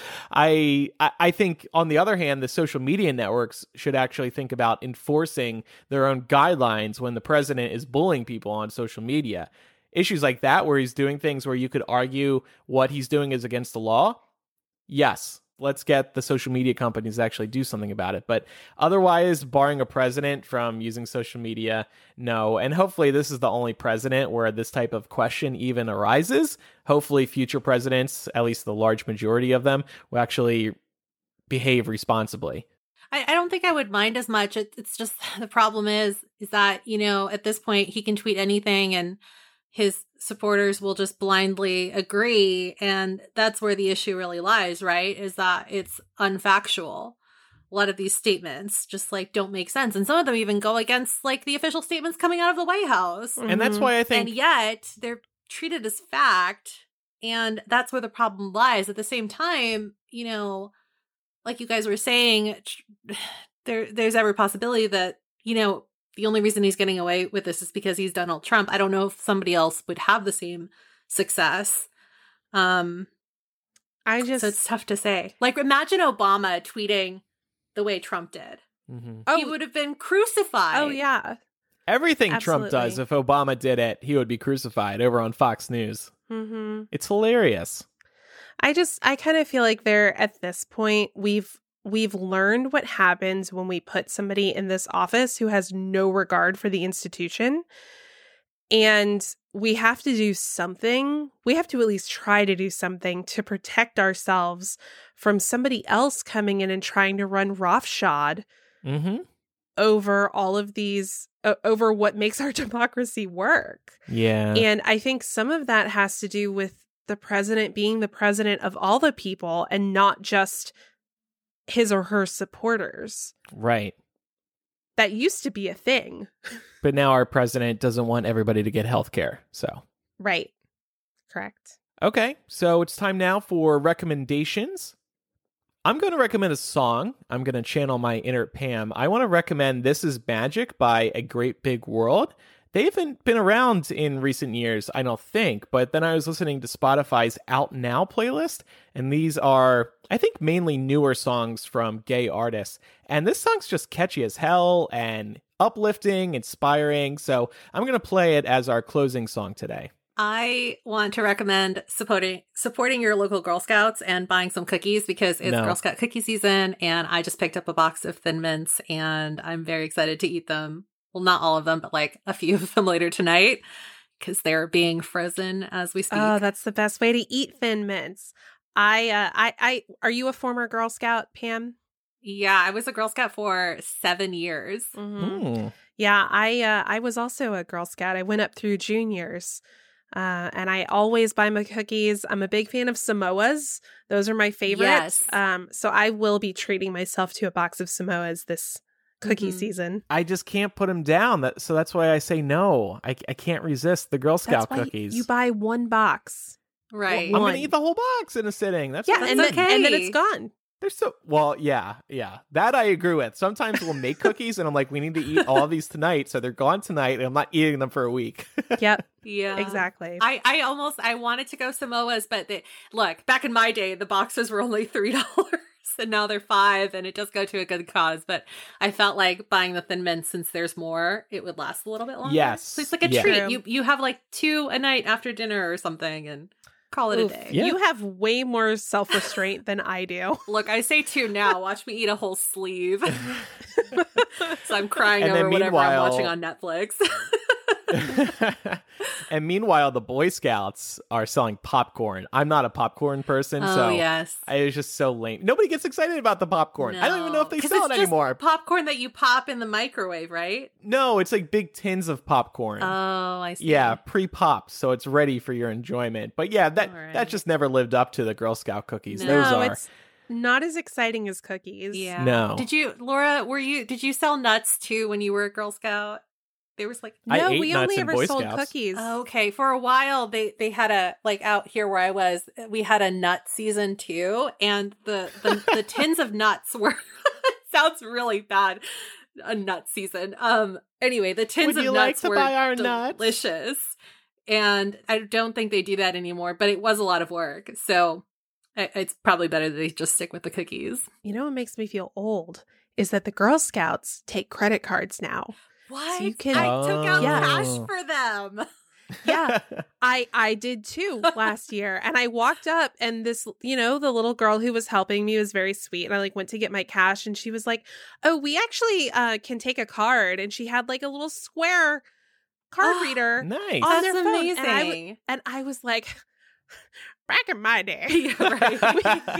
I I think, on the other hand, the social media networks should actually think about enforcing their own guidelines when the president is bullying people on social media. Issues like that, where he's doing things where you could argue what he's doing is against the law, yes, let's get the social media companies to actually do something about it. But otherwise, barring a president from using social media, no. And hopefully this is the only president where this type of question even arises. Hopefully future presidents, at least the large majority of them, will actually behave responsibly. I, I don't think I would mind as much. It, it's just, the problem is, is that, you know, at this point he can tweet anything and his supporters will just blindly agree. And that's where the issue really lies, right? Is that it's unfactual. A lot of these statements just like don't make sense. And some of them even go against like the official statements coming out of the White House. And that's why I think... And yet they're treated as fact. And that's where the problem lies. At the same time, you know, like you guys were saying, there there's every possibility that, you know, the only reason he's getting away with this is because he's Donald Trump. I don't know if somebody else would have the same success. Um, I just... So it's tough to say. Like, imagine Obama tweeting the way Trump did. Mm-hmm. Oh, He would have been crucified. oh yeah. Everything Absolutely. Trump does, if Obama did it, he would be crucified over on Fox News. Mm-hmm. It's hilarious. I just, I kind of feel like they're, at this point, we've we've learned what happens when we put somebody in this office who has no regard for the institution. And we have to do something. We have to at least try to do something to protect ourselves from somebody else coming in and trying to run roughshod Mm-hmm. over all of these, uh, over what makes our democracy work. Yeah. And I think some of that has to do with the president being the president of all the people and not just his or her supporters. Right. That used to be a thing. But now our president doesn't want everybody to get health care. So, Right. Correct. okay. So it's time now for recommendations. I'm going to recommend a song. I'm going to channel my inner Pam. I want to recommend This Is Magic by A Great Big World. They haven't been around in recent years, I don't think, but then I was listening to Spotify's Out Now playlist, and these are, I think, mainly newer songs from gay artists. And this song's just catchy as hell and uplifting, inspiring, so I'm going to play it as our closing song today. I want to recommend supporting supporting your local Girl Scouts and buying some cookies because it's No. Girl Scout cookie season, and I just picked up a box of Thin Mints, and I'm very excited to eat them. Well, not all of them, but like a few of them later tonight because they're being frozen as we speak. Oh, that's the best way to eat Thin Mints. I, uh, I, I, are you a former Girl Scout, Pam? Yeah, I was a Girl Scout for seven years. Mm-hmm. Hmm. Yeah, I, uh, I was also a Girl Scout. I went up through juniors. Uh, and I always buy my cookies. I'm a big fan of Samoas. Those are my favorite. Yes. Um, so I will be treating myself to a box of Samoas this cookie Mhm. season. I just can't put them down, that, so that's why I say no. I, I can't resist the Girl Scout That's why cookies. you buy one box. Right. I'm One. going to eat the whole box in a sitting. That's Yeah, that's and then, okay. and then it's gone. They're so well, yeah, yeah. That I agree with. Sometimes we'll make cookies, and I'm like, we need to eat all of these tonight, so they're gone tonight, and I'm not eating them for a week. Yep, Yeah. exactly. I, I almost I wanted to go Samoas, but they, look, back in my day, the boxes were only three dollars, and now they're five, and it does go to a good cause. But I felt like buying the Thin Mints, since there's more, it would last a little bit longer. Yes. So it's like a Yeah. treat. True. You you have like two a night after dinner or something, and call it Oof, a day. Yeah. You have way more self-restraint than I do. Look, I say two now. Watch me eat a whole sleeve. So I'm crying And then over whatever I'm meanwhile- watching on Netflix. And meanwhile, the Boy Scouts are selling popcorn. I'm not a popcorn person, Oh, so yes. I was just so lame. Nobody gets excited about the popcorn. I don't even know if they 'Cause sell it's it just anymore. popcorn that you pop in the microwave, right? No, it's like big tins of popcorn. Oh, I see. Yeah, pre-popped, so it's ready for your enjoyment. But yeah, that All right. that just never lived up to the Girl Scout cookies. No, Those no, are it's not as exciting as cookies. Yeah. No. Did you, Laura, were you, did you sell nuts too when you were a Girl Scout? There was like, I No, ate we nuts only in ever Boy sold Scouts. cookies. okay, for a while they they had a, like out here where I was, we had a nut season too, and the the, the tins of nuts were sounds really bad, a nut season. Um anyway, the tins Would you of like nuts to were buy our nuts? delicious. And I don't think they do that anymore, but it was a lot of work. So I- it's probably better that they just stick with the cookies. You know what makes me feel old is that the Girl Scouts take credit cards now. What? So you can- I took out Oh. cash for them. Yeah, I I did too last year, and I walked up, and this, you know, the little girl who was helping me was very sweet, and I like went to get my cash, and she was like, "Oh, we actually uh can take a card," and she had like a little square card Oh, reader Nice. on That's their phone, amazing. and I, w- and I was like, back in my day, Yeah,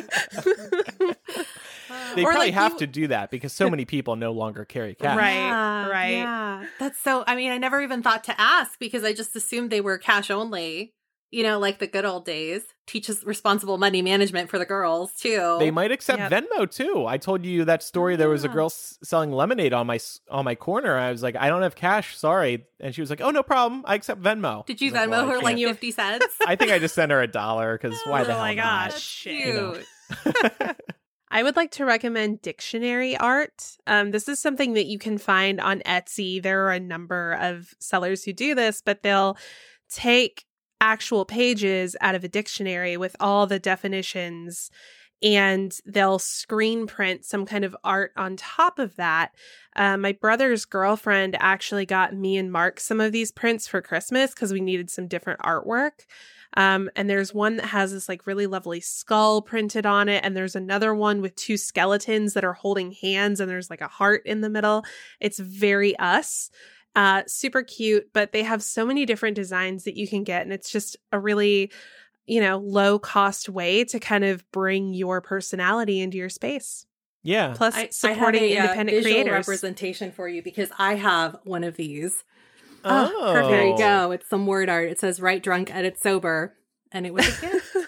They Or, probably like, have you- to do that because so many people no longer carry cash. Right, Yeah, right. Yeah. That's so, I mean, I never even thought to ask because I just assumed they were cash only, you know, like the good old days. Teaches responsible money management for the girls too. They might accept Yep. Venmo too. I told you that story. There was a Ah. girl s- selling lemonade on my s- on my corner. I was like, I don't have cash, sorry, and she was like, Oh, no problem. I accept Venmo. Did you I was like, Venmo "Well, I her like can't." fifty cents? I think I just sent her a dollar because why the Oh hell my not? gosh. That's shit. You know. cute. I would like to recommend dictionary art. Um, this is something that you can find on Etsy. There are a number of sellers who do this, but they'll take actual pages out of a dictionary with all the definitions, and they'll screen print some kind of art on top of that. Uh, my brother's girlfriend actually got me and Mark some of these prints for Christmas because we needed some different artwork. Um, and there's one that has this like really lovely skull printed on it. And there's another one with two skeletons that are holding hands, and there's like a heart in the middle. It's very us. Uh, super cute, but they have so many different designs that you can get. And it's just a really, you know, low cost way to kind of bring your personality into your space. Yeah. Plus I, supporting I have a, uh, independent visual creators. representation for you because I have one of these. Oh, perfect. There you go. It's some word art. It says "Write drunk, edit sober," and it was a gift.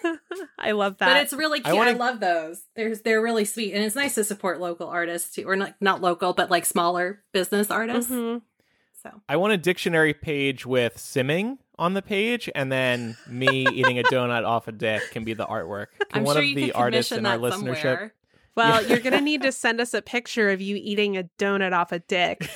I love that. But it's really cute. I, wanna- love those. They're they're really sweet, and it's nice to support local artists too, or not not local, but like smaller business artists. Mhm. So I want a dictionary page with simming on the page, and then me eating a donut off a dick can be the artwork. Can I'm one sure of you the can artists commission in our that listenership? somewhere. Well, Yeah. you're going to need to send us a picture of you eating a donut off a dick.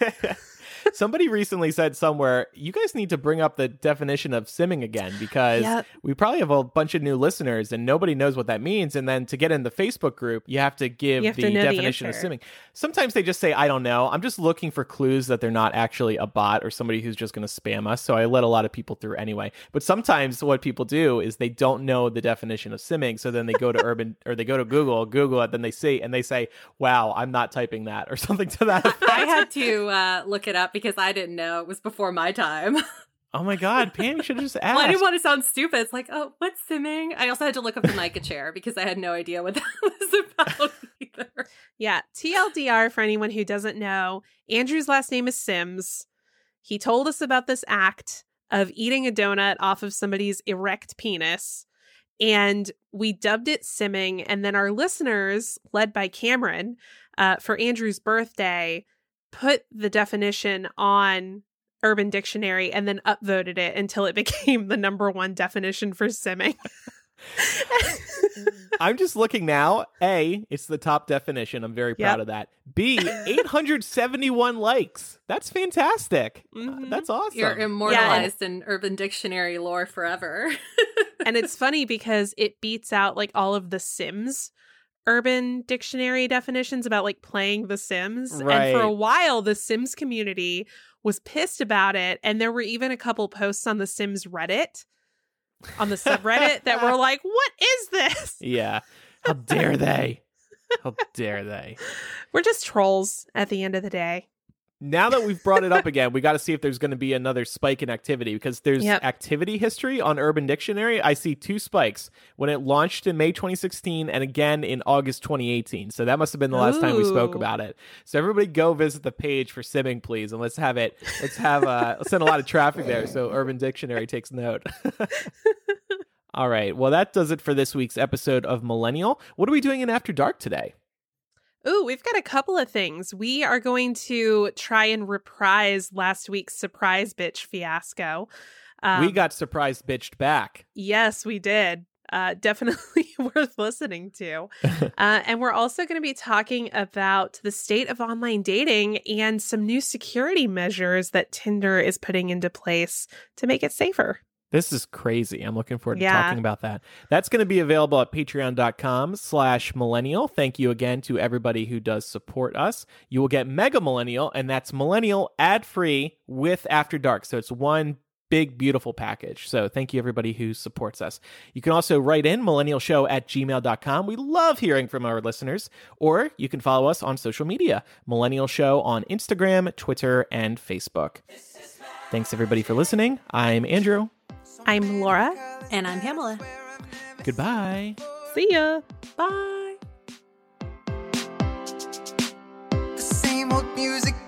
Somebody recently said somewhere, you guys need to bring up the definition of simming again because Yep. we probably have a bunch of new listeners and nobody knows what that means. And then to get in the Facebook group, you have to give You have the to know the definition of answer. simming. Sometimes they just say, I don't know. I'm just looking for clues that they're not actually a bot or somebody who's just going to spam us. So I let a lot of people through anyway. But sometimes what people do is they don't know the definition of simming. So then they go to Urban or they go to Google, Google it, then they see and they say, wow, I'm not typing that or something to that effect. I had to uh, look it up because I didn't know. It was before my time. Oh my God, Pam, you should have just asked. Well, I didn't want to sound stupid. It's like, oh, what's simming? I also had to look up the Nika chair because I had no idea what that was about either. Yeah, T L D R for anyone who doesn't know, Andrew's last name is Sims. He told us about this act of eating a donut off of somebody's erect penis, and we dubbed it simming. And then our listeners, led by Cameron, uh, for Andrew's birthday, put the definition on Urban Dictionary and then upvoted it until it became the number one definition for simming. I'm just looking now. A, it's the top definition. I'm very proud Yep. of that. B, eight hundred seventy-one likes. That's fantastic. Uh, Mhm. that's awesome. You're immortalized in Urban Dictionary lore forever. And it's funny because it beats out like all of the Sims Urban Dictionary definitions about like playing The Sims. And for a Right. while, the Sims community was pissed about it. And there were even a couple posts on the Sims Reddit, on the subreddit, that were like, what is this? Yeah. How dare they? How dare they? We're just trolls at the end of the day. Now that we've brought it up again, we got to see if there's going to be another spike in activity, because there's Yep. activity history on Urban Dictionary. I see two spikes when it launched in May twenty sixteen and again in August twenty eighteen. So that must have been the last time we spoke Ooh. about it. So everybody go visit the page for simming, please, and let's have it. Let's have uh, let's send a lot of traffic there so Urban Dictionary takes note. All right. Well, that does it for this week's episode of Millennial. What are we doing in After Dark today? Ooh, we've got a couple of things. We are going to try and reprise last week's surprise bitch fiasco. Um, we got surprised bitched back. Yes, we did. Uh, definitely worth listening to. Uh, and we're also going to be talking about the state of online dating and some new security measures that Tinder is putting into place to make it safer. This is crazy. I'm looking forward to Yeah. talking about that. That's going to be available at patreon.com slash millennial. Thank you again to everybody who does support us. You will get Mega Millennial, and that's Millennial ad-free with After Dark. So it's one big, beautiful package. So thank you, everybody who supports us. You can also write in millennialshow at gmail dot com. We love hearing from our listeners. Or you can follow us on social media, Millennial Show on Instagram, Twitter, and Facebook. Thanks, everybody, for listening. I'm Andrew. I'm Laura. And I'm Pamela. Goodbye. See ya. Bye. The same old music